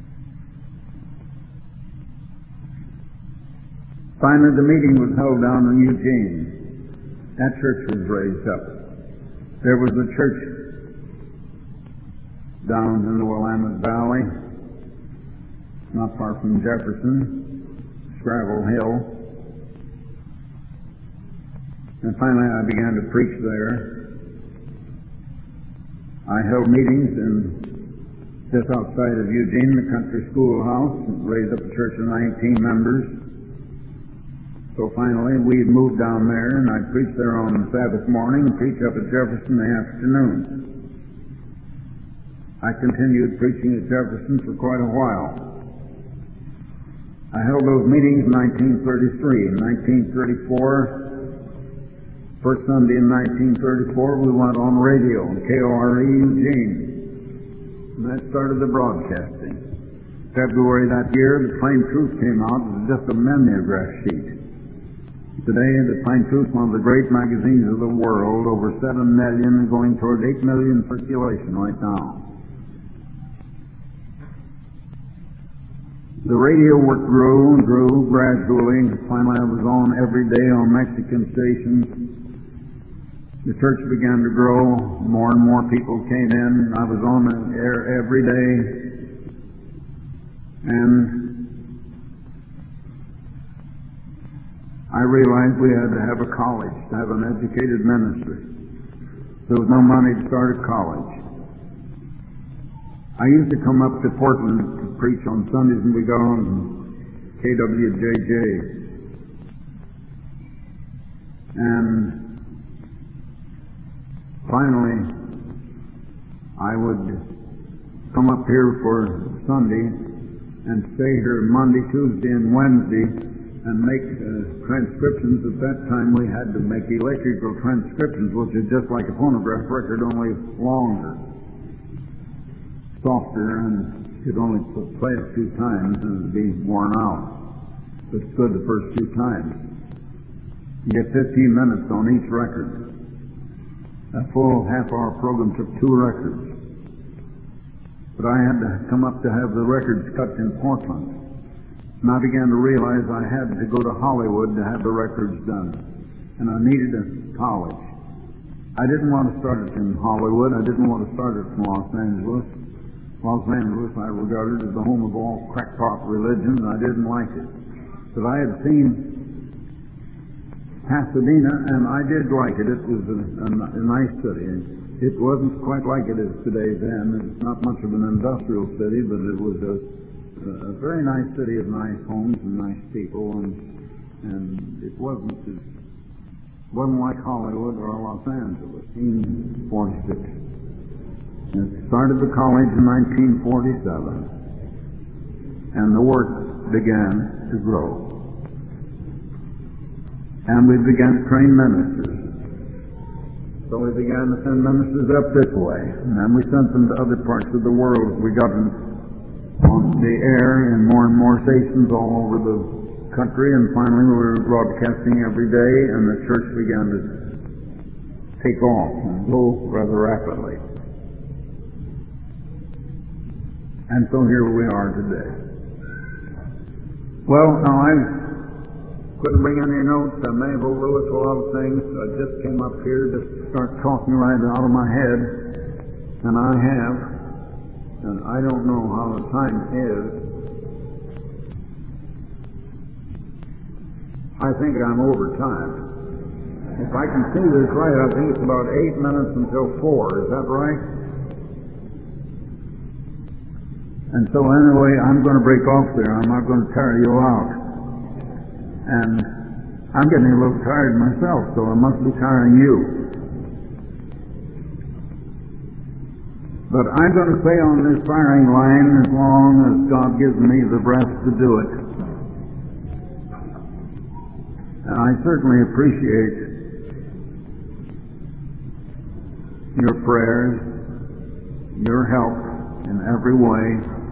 Finally, the meeting was held down in Eugene. That church was raised up. There was a church down in the Willamette Valley, not far from Jefferson, Scrabble Hill. And finally I began to preach there. I held meetings in just outside of Eugene, the country schoolhouse, and raised up a church of nineteen members. So finally we moved down there, and I preached there on Sabbath morning and preached up at Jefferson in the afternoon. I continued preaching at Jefferson for quite a while. I held those meetings in nineteen thirty-three. In nineteen thirty-four, first Sunday in nineteen thirty-four, we went on radio, K O R E Eugene. And that started the broadcasting. February that year, the Plain Truth came out. It was just a mimeograph sheet. Today, the Plain Truth is one of the great magazines of the world, over seven million, going toward eight million circulation right now. The radio work grew and grew gradually. Finally, I was on every day on Mexican stations. The church began to grow. More and more people came in. I was on the air every day. And I realized we had to have a college, to have an educated ministry. There was no money to start a college. I used to come up to Portland to preach on Sundays, and we got on K W J J. And finally, I would come up here for Sunday and stay here Monday, Tuesday, and Wednesday and make uh, transcriptions. At that time, we had to make electrical transcriptions, which is just like a phonograph record, only longer, softer, and you'd only play it a few times and it'd be worn out. But it's good the first few times. You get fifteen minutes on each record. A full half-hour program took two records. But I had to come up to have the records cut in Portland. And I began to realize I had to go to Hollywood to have the records done. And I needed a college. I didn't want to start it in Hollywood. I didn't want to start it from Los Angeles. Los Angeles I regarded as the home of all crackpot religions, and I didn't like it. But I had seen Pasadena, and I did like it. It was a, a, a nice city. It wasn't quite like it is today then. It's not much of an industrial city, but it was a, a very nice city of nice homes and nice people, and, and it wasn't as, wasn't like Hollywood or Los Angeles. nineteen forty-six. And it started the college in nineteen forty-seven, and the work began to grow. And we began to train ministers. So we began to send ministers up this way, and then we sent them to other parts of the world. We got them on the air in more and more stations all over the country, and finally we were broadcasting every day, and the church began to take off and grow rather rapidly. And so here we are today. Well, now I couldn't bring any notes. I may have overlooked a lot of things. I just came up here to start talking right out of my head, and I have. And I don't know how the time is. I think I'm over time. If I can see this right, I think it's about eight minutes until four. Is that right? And so anyway, I'm going to break off there. I'm not going to tire you out. And I'm getting a little tired myself, so I must be tiring you. But I'm going to stay on this firing line as long as God gives me the breath to do it. And I certainly appreciate your prayers, your help in every way.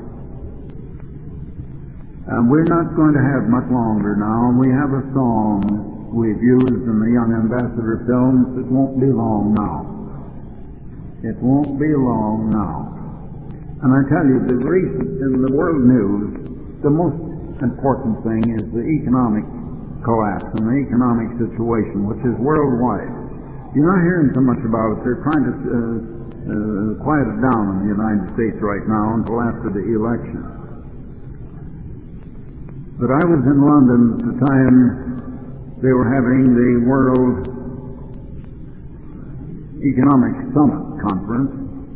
And we're not going to have much longer now. We have a song we've used in the Young Ambassador films. It won't be long now. It won't be long now. And I tell you, the recent in the world news, the most important thing is the economic collapse and the economic situation, which is worldwide. You're not hearing so much about it. They're trying to uh, uh, quiet it down in the United States right now until after the election. But I was in London at the time they were having the World Economic Summit conference,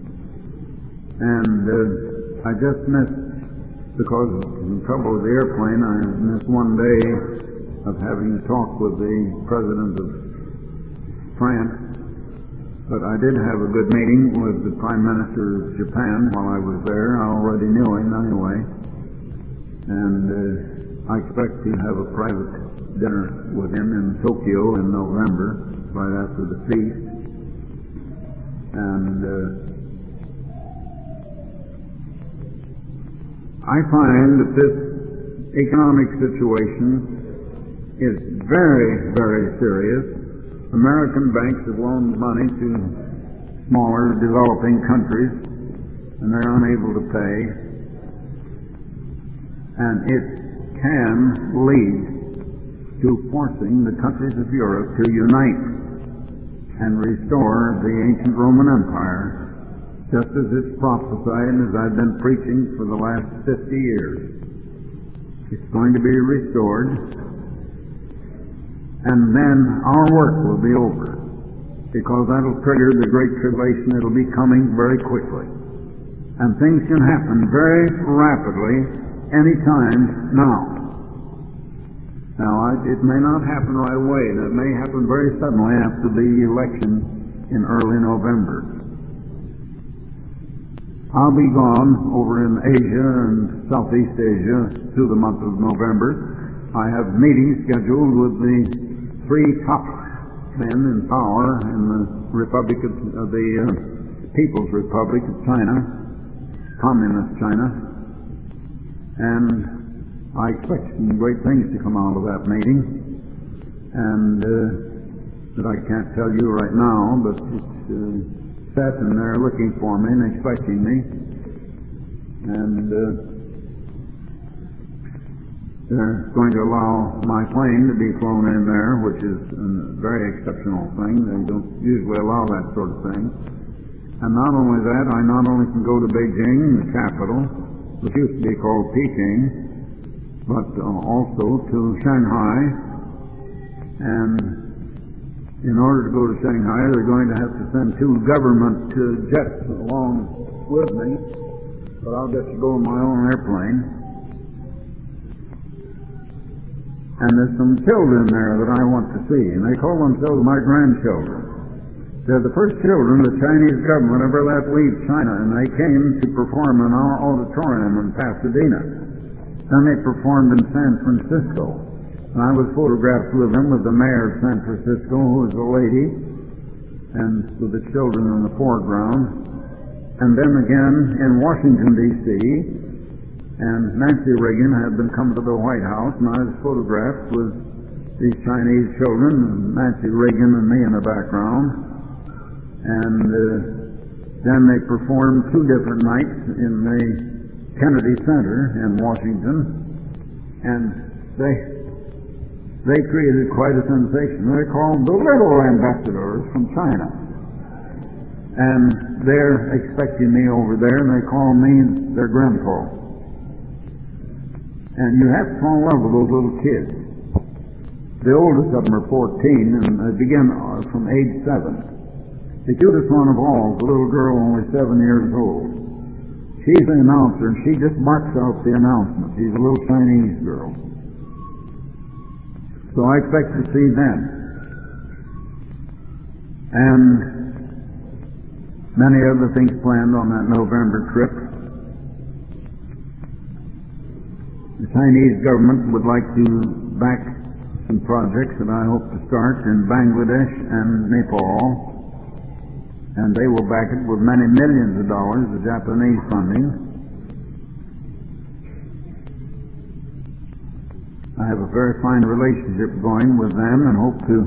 and uh, I just missed, because of the trouble with the airplane, I missed one day of having a talk with the President of France. But I did have a good meeting with the Prime Minister of Japan while I was there. I already knew him anyway. And uh, I expect to have a private dinner with him in Tokyo in November, right after the feast. And uh, I find that this economic situation is very, very serious. American banks have loaned money to smaller developing countries, and they're unable to pay. And it can lead to forcing the countries of Europe to unite and restore the ancient Roman Empire, just as it's prophesied and as I've been preaching for the last fifty years. It's going to be restored. And then our work will be over, because that'll trigger the Great Tribulation. It'll be coming very quickly. And things can happen very rapidly any time now. Now, I, it may not happen right away. It may happen very suddenly after the election in early November. I'll be gone over in Asia and Southeast Asia through the month of November. I have meetings scheduled with the three top men in power in the Republic of uh, the uh, People's Republic of China, Communist China, and I expect some great things to come out of that meeting, and uh, that I can't tell you right now, but it's uh, set and they're looking for me and expecting me, and uh, they're going to allow my plane to be flown in there, which is a very exceptional thing. They don't usually allow that sort of thing. And not only that, I not only can go to Beijing, the capital, which used to be called Peking, but uh, also to Shanghai. And in order to go to Shanghai, they're going to have to send two government uh, jets along with me, but I'll get to go in my own airplane. And there's some children there that I want to see, and they call themselves my grandchildren. They're the first children the Chinese government ever let leave China, and they came to perform in our auditorium in Pasadena. Then they performed in San Francisco, and I was photographed with them with the mayor of San Francisco, who was a lady, and with the children in the foreground. And then again in Washington, D C, and Nancy Reagan had been coming to the White House, and I was photographed with these Chinese children, and Nancy Reagan and me in the background. And uh, then they performed two different nights in the Kennedy Center in Washington, and they they created quite a sensation. They're called the Little Ambassadors from China. And they're expecting me over there, and they call me their grandpa. And you have to fall in love with those little kids. the oldest of them are fourteen, and they begin from age seven. The cutest one of all is a little girl only seven years old. She's the announcer, and she just barks out the announcement. She's a little Chinese girl. So I expect to see them. And many other things planned on that November trip. The Chinese government would like to back some projects that I hope to start in Bangladesh and Nepal. And they will back it with many millions of dollars of Japanese funding. I have a very fine relationship going with them and hope to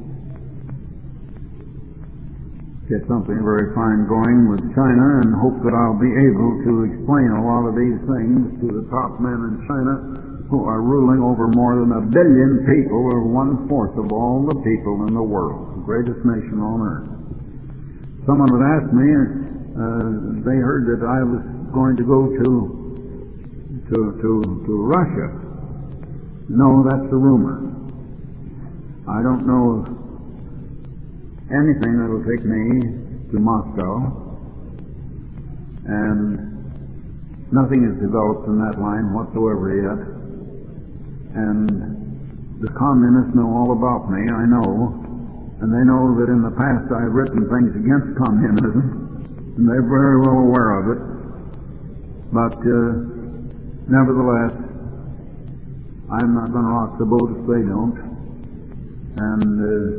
get something very fine going with China, and hope that I'll be able to explain a lot of these things to the top men in China who are ruling over more than a billion people, or one-fourth of all the people in the world, the greatest nation on earth. Someone would ask me, uh, they heard that I was going to go to, to, to, to Russia. No, that's a rumor. I don't know anything that will take me to Moscow, and nothing is developed in that line whatsoever yet. And the communists know all about me, I know. And they know that in the past I've written things against communism, and they're very well aware of it. But uh, nevertheless, I'm not going to rock the boat if they don't. And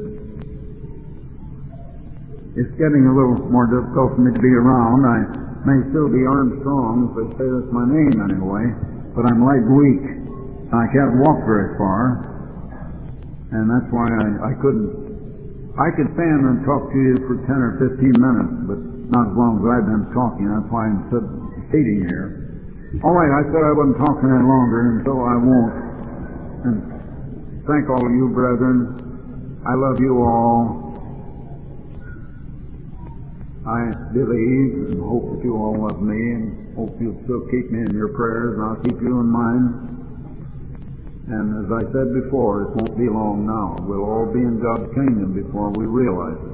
uh, it's getting a little more difficult for me to be around. I may still be Armstrong, if they say that's my name anyway, but I'm leg weak. I can't walk very far, and that's why I, I couldn't. I could stand and talk to you for ten or fifteen minutes, but not as long as I've been talking. That's why I'm sitting here. All right, I said I wouldn't talk any longer, and so I won't. And thank all of you, brethren. I love you all. I believe and hope that you all love me, and hope you'll still keep me in your prayers, and I'll keep you in mine. And as I said before, it won't be long now. We'll all be in God's kingdom before we realize it.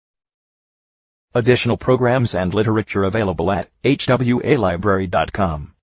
Additional programs and literature available at H W A library dot com.